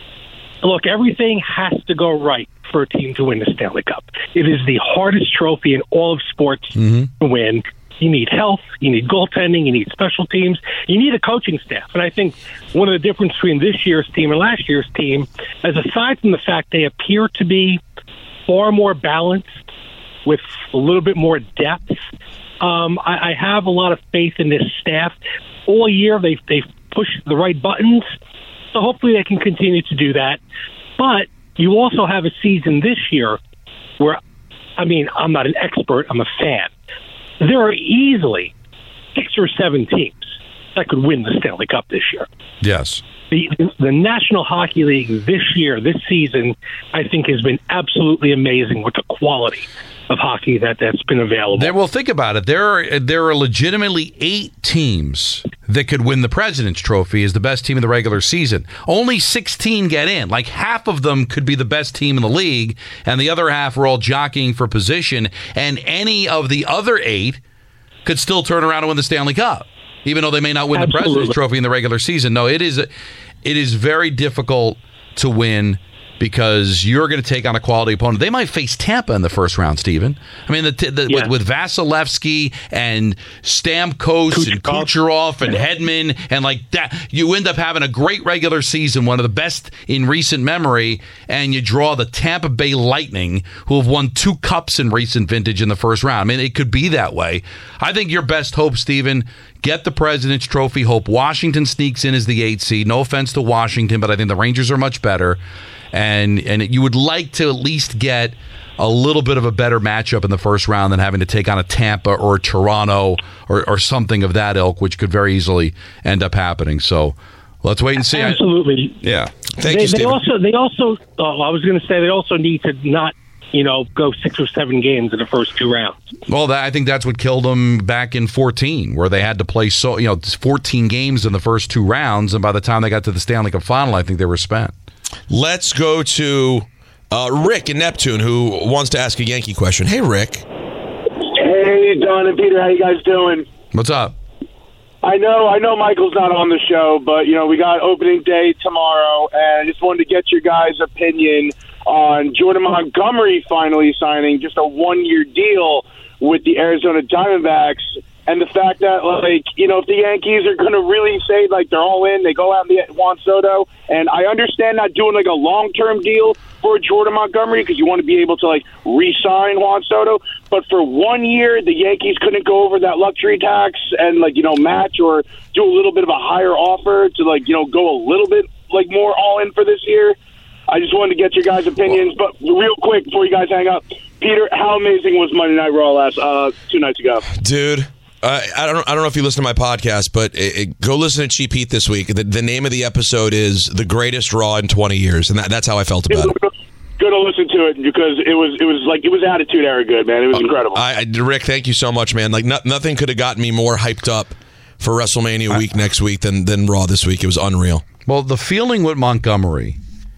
look, everything has to go right for a team to win the Stanley Cup. It is the hardest trophy in all of sports to win. You need health, you need goaltending, you need special teams, you need a coaching staff. And I think one of the differences between this year's team and last year's team is aside from the fact they appear to be far more balanced with a little bit more depth, um, I, I have a lot of faith in this staff. All year they've, they've pushed the right buttons, so hopefully they can continue to do that. But you also have a season this year where, I mean, I'm not an expert, I'm a fan. There are easily six or seven teams that could win the Stanley Cup this year. Yes. The, the National Hockey League this year, this season, I think has been absolutely amazing with the quality of hockey that, that's been available. There, well, think about it. There are there are legitimately eight teams that could win the President's Trophy as the best team in the regular season. Only sixteen get in. Like half of them could be the best team in the league, and the other half are all jockeying for position. And any of the other eight could still turn around and win the Stanley Cup, even though they may not win Absolutely. the President's Trophy in the regular season. No, it is it is very difficult to win because you're going to take on a quality opponent. They might face Tampa in the first round, Steven. I mean, the, the, Yeah. with, with Vasilevsky and Stamkos and Kucherov and Hedman and like that, you end up having a great regular season, one of the best in recent memory, and you draw the Tampa Bay Lightning, who have won two cups in recent vintage in the first round. I mean, it could be that way. I think your best hope, Steven, get the President's Trophy. Hope Washington sneaks in as the eighth seed. No offense to Washington, but I think the Rangers are much better. And and you would like to at least get a little bit of a better matchup in the first round than having to take on a Tampa or a Toronto or, or something of that ilk, which could very easily end up happening. So let's wait and see. Absolutely. I, yeah. Thank they, you, Steven. They also, they also oh, I was going to say, they also need to not, you know, go six or seven games in the first two rounds. Well, that, I think that's what killed them back in fourteen, where they had to play so you know fourteen games in the first two rounds, and by the time they got to the Stanley Cup final, I think they were spent. Let's go to uh, Rick in Neptune, who wants to ask a Yankee question. Hey, Rick. Hey, Don and Peter, how you guys doing? What's up? I know, I know Michael's not on the show, but you know we got opening day tomorrow, and I just wanted to get your guys' opinion on Jordan Montgomery finally signing just a one-year deal with the Arizona Diamondbacks, and the fact that, like, you know, if the Yankees are going to really say, like, they're all in, they go out and get Juan Soto, and I understand not doing, like, a long-term deal for Jordan Montgomery because you want to be able to, like, re-sign Juan Soto, but for one year, the Yankees couldn't go over that luxury tax and, like, you know, match or do a little bit of a higher offer to, like, you know, go a little bit, like, more all-in for this year. I just wanted to get your guys' opinions, but real quick before you guys hang up, Peter, how amazing was Monday Night Raw last uh, two nights ago? Dude, uh, I don't I don't know if you listen to my podcast, but it, it, go listen to Cheap Heat this week. The, the name of the episode is The Greatest Raw in twenty years, and that, that's how I felt about it. Good to listen to it because it was it was like it was Attitude Era good, man. It was incredible. I, I, Rick, thank you so much, man. Like no, nothing could have gotten me more hyped up for WrestleMania week next week than than Raw this week. It was unreal. Well, the feeling with Montgomery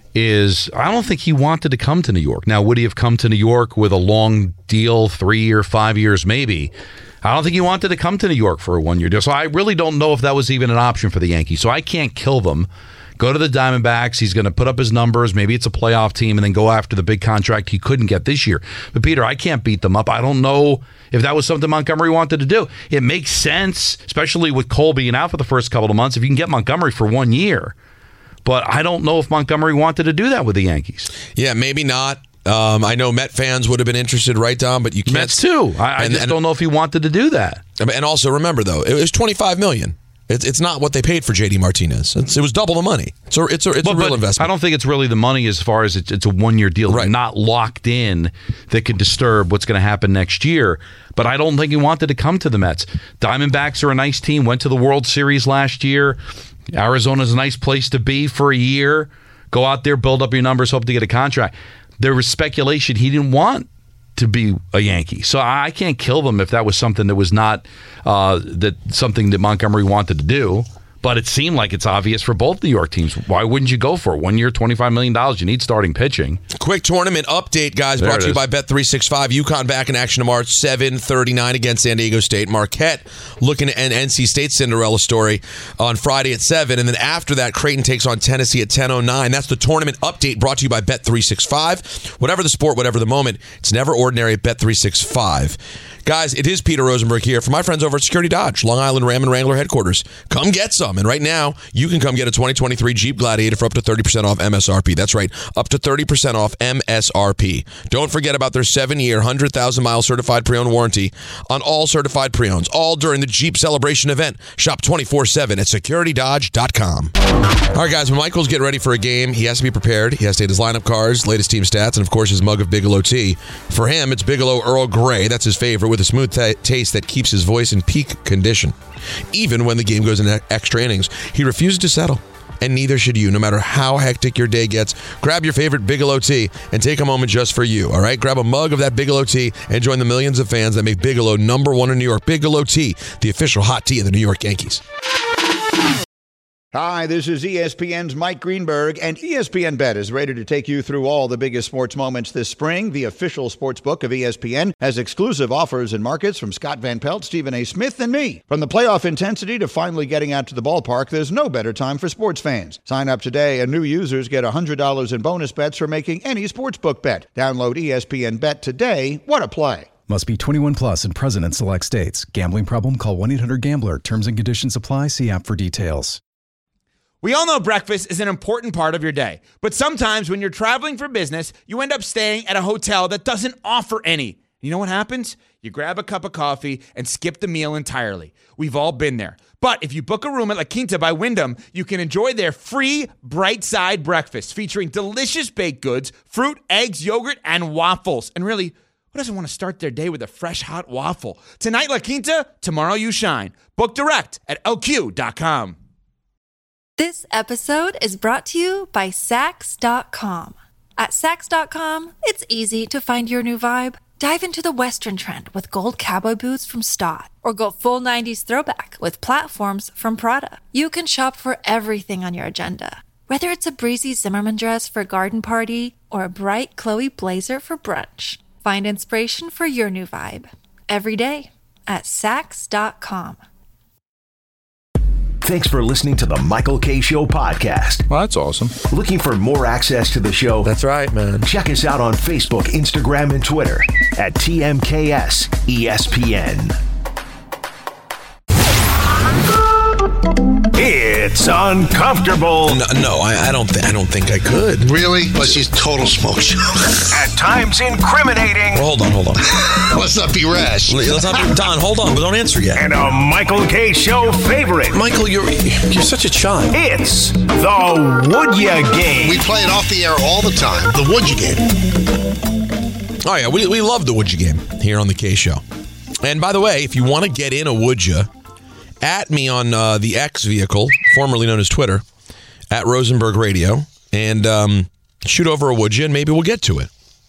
is I don't think he wanted to come to New York. Now, would he have come to New York with a long deal, three or five years maybe? I don't think he wanted to come to New York for a one-year deal. So I really don't know if that was even an option for the Yankees. So I can't kill them. Go to the Diamondbacks. He's going to put up his numbers. Maybe it's a playoff team and then go after the big contract he couldn't get this year. But, Peter, I can't beat them up. I don't know if that was something Montgomery wanted to do. It makes sense, especially with Cole being out for the first couple of months, if you can get Montgomery for one year. But I don't know if Montgomery wanted to do that with the Yankees. Yeah, maybe not. Um, I know Met fans would have been interested, right, Dom? But you can't. Mets too. I, I and, just and, don't know if he wanted to do that. And also, remember though, it was twenty-five million dollars. It's it's not what they paid for J D Martinez. It's, it was double the money. So it's a it's but, a real but investment. I don't think it's really the money as far as it's, it's a one year deal, right? Not locked in that could disturb what's going to happen next year. But I don't think he wanted to come to the Mets. Diamondbacks are a nice team. Went to the World Series last year. Arizona's a nice place to be for a year. Go out there, build up your numbers, hope to get a contract. There was speculation he didn't want to be a Yankee. So I can't kill them if that was something that was not uh, that something that Montgomery wanted to do. But it seemed like it's obvious for both New York teams. Why wouldn't you go for it? One year, twenty-five million dollars. You need starting pitching. Quick tournament update, guys, There brought it to you is. by Bet three sixty-five. UConn back in action tomorrow at seven thirty-nine against San Diego State. Marquette looking at an N C State Cinderella story on Friday at seven. And then after that, Creighton takes on Tennessee at ten oh nine. That's the tournament update brought to you by Bet three sixty-five. Whatever the sport, whatever the moment, it's never ordinary at Bet three sixty-five. Guys, it is Peter Rosenberg here for my friends over at Security Dodge, Long Island Ram and Wrangler headquarters. Come get some. And right now, you can come get a twenty twenty-three Jeep Gladiator for up to thirty percent off M S R P. That's right, up to thirty percent off M S R P. Don't forget about their seven-year, one hundred thousand mile certified pre-owned warranty on all certified pre-owns, all during the Jeep Celebration event. Shop twenty-four seven at security dodge dot com. All right, guys, when Michael's getting ready for a game, he has to be prepared. He has to hit his lineup cards, latest team stats, and, of course, his mug of Bigelow tea. For him, it's Bigelow Earl Grey. That's his favorite, with a smooth t- taste that keeps his voice in peak condition. Even when the game goes in extra innings, he refuses to settle. And neither should you, no matter how hectic your day gets. Grab your favorite Bigelow tea and take a moment just for you, all right? Grab a mug of that Bigelow tea and join the millions of fans that make Bigelow number one in New York. Bigelow tea, the official hot tea of the New York Yankees. Hi, this is E S P N's Mike Greenberg, and E S P N Bet is ready to take you through all the biggest sports moments this spring. The official sports book of E S P N has exclusive offers and markets from Scott Van Pelt, Stephen A. Smith, and me. From the playoff intensity to finally getting out to the ballpark, there's no better time for sports fans. Sign up today, and new users get one hundred dollars in bonus bets for making any sportsbook bet. Download E S P N Bet today. What a play. Must be twenty-one plus and present in select states. Gambling problem? Call one eight hundred gambler. Terms and conditions apply. See app for details. We all know breakfast is an important part of your day, but sometimes when you're traveling for business, you end up staying at a hotel that doesn't offer any. You know what happens? You grab a cup of coffee and skip the meal entirely. We've all been there. But if you book a room at La Quinta by Wyndham, you can enjoy their free Bright Side breakfast featuring delicious baked goods, fruit, eggs, yogurt, and waffles. And really, who doesn't want to start their day with a fresh hot waffle? Tonight, La Quinta, tomorrow you shine. Book direct at L Q dot com. This episode is brought to you by Sax dot com. At Sax dot com, it's easy to find your new vibe. Dive into the Western trend with gold cowboy boots from Stott, or go full nineties throwback with platforms from Prada. You can shop for everything on your agenda, whether it's a breezy Zimmermann dress for a garden party or a bright Chloe blazer for brunch. Find inspiration for your new vibe every day at Sax dot com. Thanks for listening to the Michael Kay Show podcast. Well, that's awesome. Looking for more access to the show? That's right, man. Check us out on Facebook, Instagram, and Twitter at T M K S E S P N. It's uncomfortable. No, no I, I don't. Th- I don't think I could. Really? But she's total smoke show. At times incriminating. Well, hold on, hold on. Let's not be rash. Let's not be Don. Hold on, but don't answer yet. And a Michael Kay Show favorite. Michael, you're you're such a child. It's the Would Ya Game. We play it off the air all the time. The Would Ya Game. Oh yeah, we we love the Would Ya Game here on the Kay Show. And by the way, if you want to get in a Would Ya, at me on uh, the X vehicle, formerly known as Twitter, at Rosenberg Radio, and um, shoot over a would you, and maybe we'll get to it.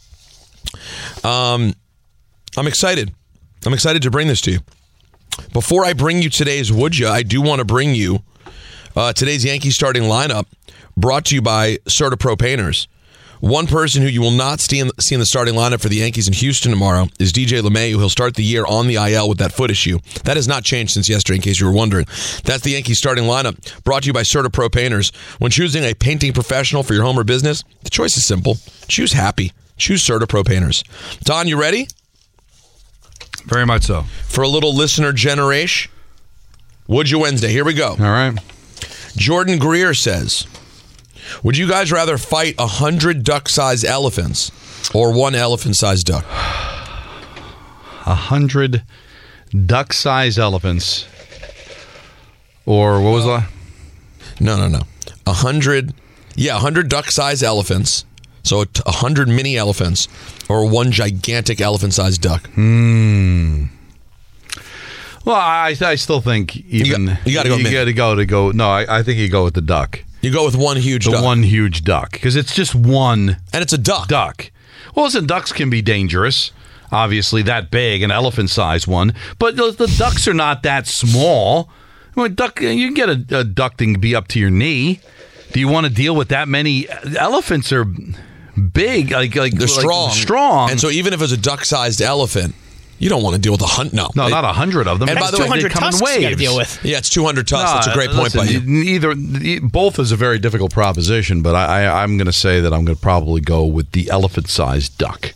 Um, I'm excited. I'm excited to bring this to you. Before I bring you today's would you, I do want to bring you uh, today's Yankee starting lineup, brought to you by CertaPro Painters. One person who you will not see in, see in the starting lineup for the Yankees in Houston tomorrow is D J LeMahieu. He'll start the year on the I L with that foot issue. That has not changed since yesterday, in case you were wondering. That's the Yankees starting lineup, brought to you by CertaPro Painters. When choosing a painting professional for your home or business, the choice is simple. Choose happy. Choose CertaPro Painters. Don, you ready? Very much so. For a little listener generation, Would You Wednesday. Here we go. All right. Jordan Greer says, would you guys rather fight a hundred duck-sized elephants or one elephant-sized duck? A hundred duck-sized elephants, or what was that? No, no, no. A hundred, yeah, a hundred duck-sized elephants. So a hundred mini elephants, or one gigantic elephant-sized duck. Hmm. Well, I I still think even you got to go. You got to go to go. No, I, I think you go with the duck. You go with one huge the duck. one huge duck, because it's just one. And it's a duck. Duck. Well, listen, ducks can be dangerous. Obviously, that big, an elephant-sized one. But the, the ducks are not that small. I mean, duck, you can get a, a duck that can be up to your knee. Do you want to deal with that many? Elephants are big, like like they're strong, like strong. And so even if it's a duck-sized elephant, you don't want to deal with a hunt. No, no, not a hundred of them. And That's by the way, two hundred tusks you got to deal with. Yeah, it's two hundred tusks. No, That's a great point listen, by you. Either both is a very difficult proposition, but I, I, I'm going to say that I'm going to probably go with the elephant-sized duck.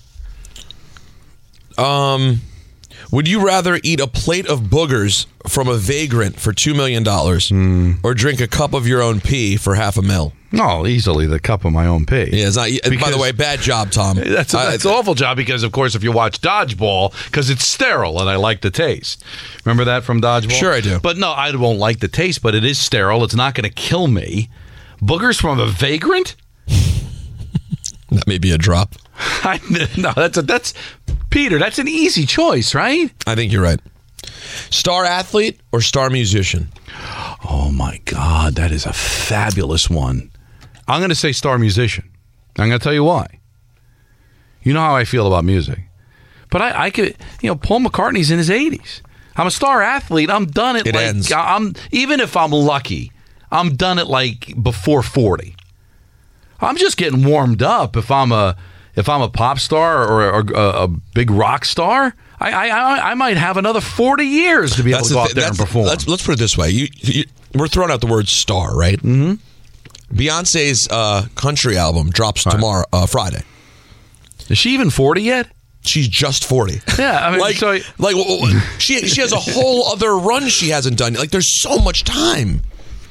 Um, would you rather eat a plate of boogers from a vagrant for two million dollars, mm. or drink a cup of your own pee for half a mil? No, easily the cup of my own pee. Yeah, it's not. Because, by the way, bad job, Tom. That's, a, that's uh, an awful job because, of course, if you watch Dodgeball, because it's sterile and I like the taste. Remember that from Dodgeball? Sure, I do. But no, I won't like the taste, but it is sterile. It's not going to kill me. Boogers from a vagrant? That may be a drop. I, no, that's a, that's Peter. That's an easy choice, right? I think you're right. Star athlete or star musician? Oh my God, that is a fabulous one. I'm going to say star musician. I'm going to tell you why. You know how I feel about music. But I, I could, you know, Paul McCartney's in his eighties. I'm a star athlete. I'm done at it like, ends. I'm even if I'm lucky, I'm done at like before forty. I'm just getting warmed up if I'm a if I'm a pop star or, or a, a big rock star. I, I I might have another forty years to be able That's to go the out thi- there and that's- perform. Let's, let's put it this way. You, you, we're throwing out the word star, right? Mm-hmm. Beyonce's uh, country album drops tomorrow, uh, Friday. Is she even forty yet? She's just forty. Yeah, I mean, like, so, like she she has a whole other run she hasn't done. Like, there's so much time.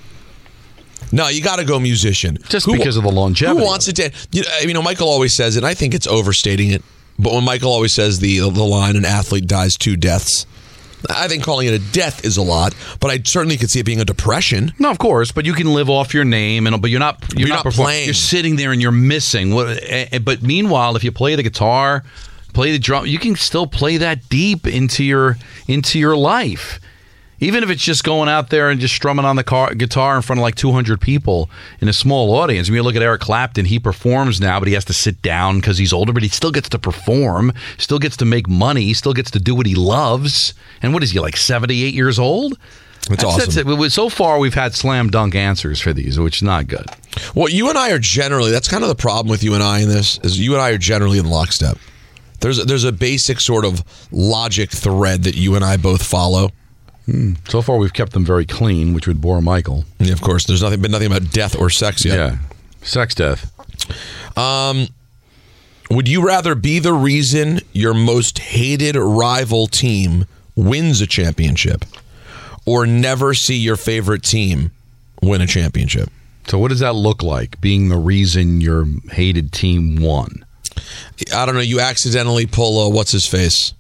No, you got to go musician. Just because of the longevity. Who wants it to? You know, you know, Michael always says it. And I think it's overstating it. But when Michael always says the the line, an athlete dies two deaths, I think calling it a death is a lot. But I certainly could see it being a depression. No, of course, but you can live off your name, and but you're not you're, You're not, not perform- playing. You're sitting there and you're missing. What? eh, But meanwhile, if you play the guitar, play the drum, you can still play that deep into your into your life. Even if it's just going out there and just strumming on the car, guitar in front of like two hundred people in a small audience. I mean, you look at Eric Clapton, he performs now, but he has to sit down because he's older, but he still gets to perform, still gets to make money, still gets to do what he loves. And what is he, like seventy-eight years old? That's awesome. That's it. So far, we've had slam dunk answers for these, which is not good. Well, you and I are generally, that's kind of the problem with you and I in this, is you and I are generally in lockstep. There's, there's a basic sort of logic thread that you and I both follow. Hmm. So far, we've kept them very clean, which would bore Michael. Yeah, of course. There's nothing been nothing about death or sex yet. Yeah, sex death. Um, would you rather be the reason your most hated rival team wins a championship, or never see your favorite team win a championship? So, what does that look like? Being the reason your hated team won? I don't know. You accidentally pull a what's his face,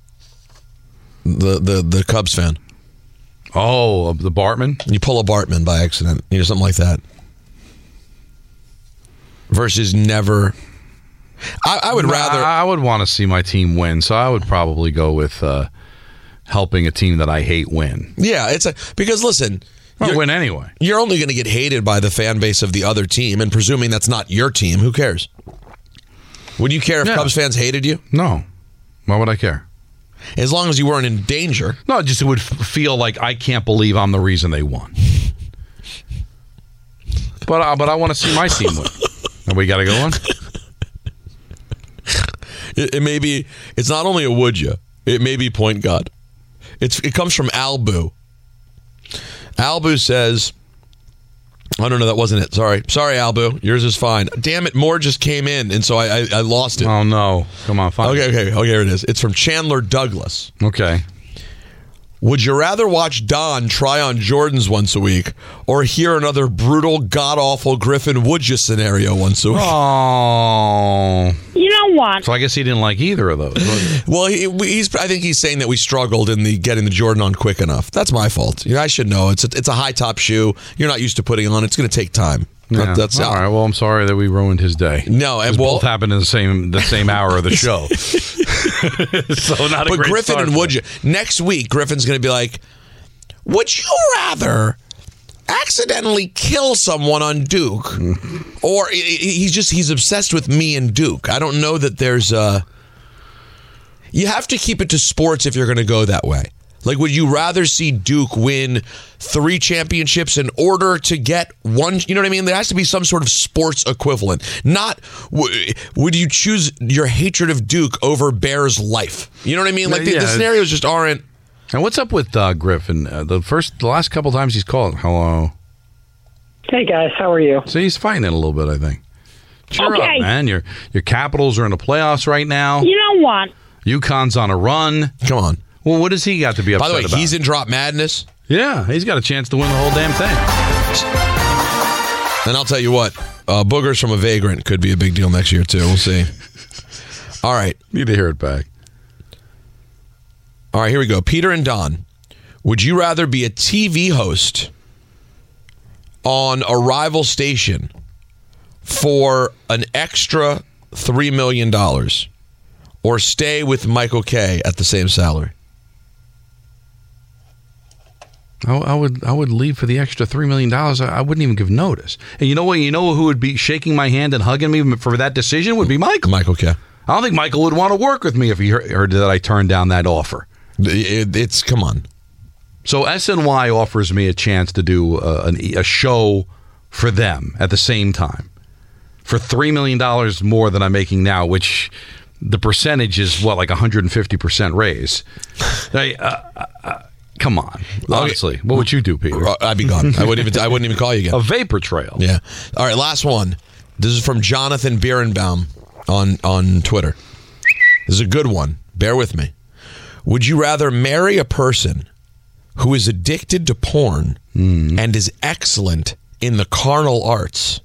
the the the Cubs fan. Oh, the Bartman? You pull a Bartman by accident. You know, something like that. Versus never. I, I would rather. I, I would want to see my team win, so I would probably go with uh, helping a team that I hate win. Yeah, it's a because listen, I'll win anyway. You're only going to get hated by the fan base of the other team, and presuming that's not your team, who cares? Would you care if Yeah. Cubs fans hated you? No. Why would I care? As long as you weren't in danger. No, just it would f- feel like I can't believe I'm the reason they won. But uh, but I want to see my team win. And we got to go on. It, it may be. It's not only a would you. It may be point God. It's. It comes from Albu. Albu says. I don't know. That wasn't it. Sorry. Sorry, Albu. Yours is fine. Damn it. More just came in, and so I, I, I lost it. Oh, no. Come on. Fine. Okay, okay. Okay, here it is. It's from Chandler Douglas. Okay. Would you rather watch Don try on Jordans once a week or hear another brutal, god-awful Griffin would you scenario once a week? Oh. You know what? So I guess he didn't like either of those. Well, he, he's. I think he's saying that we struggled in the getting the Jordan on quick enough. That's my fault. You know, I should know. It's a, it's a high-top shoe. You're not used to putting on. It's going to take time. Yeah. That, that's all right. Well, I'm sorry that we ruined his day. No, and 'Cause well, both happened in the same the same hour of the show. So not a but great Griffin start and for would you next week? Griffin's going to be like, would you rather accidentally kill someone on Duke, or he- he- he's just he's obsessed with me and Duke? I don't know that there's a. You have to keep it to sports if you're going to go that way. Like, would you rather see Duke win three championships in order to get one? You know what I mean? There has to be some sort of sports equivalent. Not, w- would you choose your hatred of Duke over Bears life? You know what I mean? Like, the, Yeah. the scenarios just aren't. And what's up with uh, Griffin? Uh, the first, the last couple times he's called, hello. Hey guys, how are you? So he's fighting it a little bit, I think. Cheer Okay. up, man. Your your Capitals are in the playoffs right now. You know what? UConn's on a run. Come on. Well, what does he got to be upset By the way, about? he's in drop madness. Yeah, he's got a chance to win the whole damn thing. And I'll tell you what, uh, boogers from a vagrant could be a big deal next year, too. We'll see. All right. Need to hear it back. All right, here we go. Peter and Don, would you rather be a T V host on a rival station for an extra three million dollars or stay with Michael Kay at the same salary? I, I would I would leave for the extra three million dollars. I, I wouldn't even give notice. And you know what? You know who would be shaking my hand and hugging me for that decision would be Michael. Michael Kay. I don't think Michael would want to work with me if he heard, heard that I turned down that offer. It, it's come on. So S N Y offers me a chance to do a, an, a show for them at the same time for three million dollars more than I'm making now, which the percentage is, what, like one hundred fifty percent raise. I, uh, uh, come on. Honestly, okay. What would you do, Peter? I'd be gone. I wouldn't even, I wouldn't even call you again. A vapor trail. Yeah. All right, last one. This is from Jonathan Bierenbaum on, on Twitter. This is a good one. Bear with me. Would you rather marry a person who is addicted to porn mm. and is excellent in the carnal arts,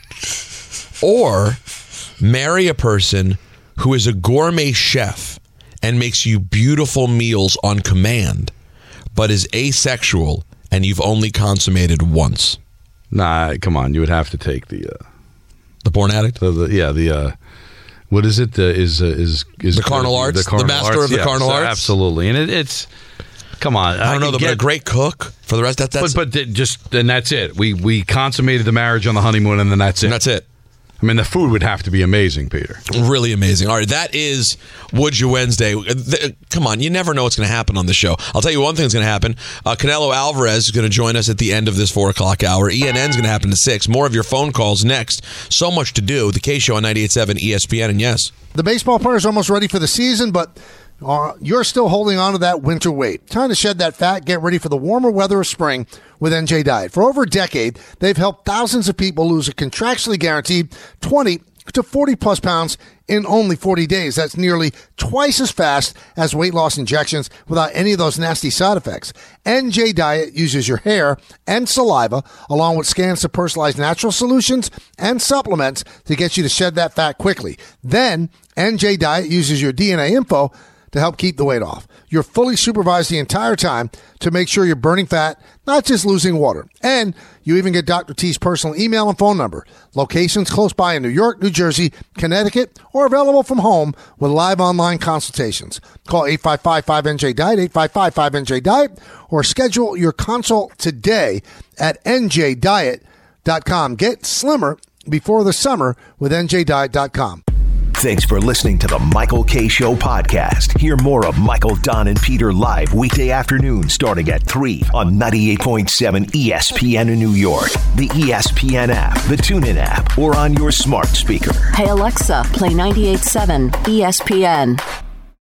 mm. or marry a person who is a gourmet chef and makes you beautiful meals on command, but is asexual and you've only consummated once? Nah, come on. You would have to take the... Uh, the porn addict? The, the, yeah, the... Uh, what is it? Uh, is, uh, is is the carnal uh, arts? The, carnal the master arts? of the yeah, carnal arts? Absolutely. And it, it's... Come on. I don't know, but get, a great cook for the rest. That, that's but, but just, and that's it. We we consummated the marriage on the honeymoon, and then that's it. And that's it. I mean, the food would have to be amazing, Peter. Really amazing. All right, that is Would You Wednesday. Come on, you never know what's going to happen on the show. I'll tell you one thing's going to happen. Uh, Canelo Alvarez is going to join us at the end of this four o'clock hour. E N N is going to happen at six. More of your phone calls next. So much to do. The K Show on ninety-eight point seven E S P N, and yes. The baseball players are almost ready for the season, but uh, you're still holding on to that winter weight. Time to shed that fat. Get ready for the warmer weather of spring with N J Diet. For over a decade, they've helped thousands of people lose a contractually guaranteed twenty to forty plus pounds in only forty days. That's nearly twice as fast as weight loss injections without any of those nasty side effects. N J Diet uses your hair and saliva along with scans to personalize natural solutions and supplements to get you to shed that fat quickly. Then N J Diet uses your D N A info to help keep the weight off. You're fully supervised the entire time to make sure you're burning fat, not just losing water. And you even get Doctor T's personal email and phone number. Locations close by in New York, New Jersey, Connecticut, or available from home with live online consultations. Call eight five five, five N J diet, eight five five, five N J diet, or schedule your consult today at N J diet dot com. Get slimmer before the summer with N J diet dot com. Thanks for listening to the Michael K. Show podcast. Hear more of Michael, Don, and Peter live weekday afternoon starting at three on ninety-eight point seven E S P N in New York, the E S P N app, the TuneIn app, or on your smart speaker. Hey, Alexa, play ninety-eight point seven E S P N.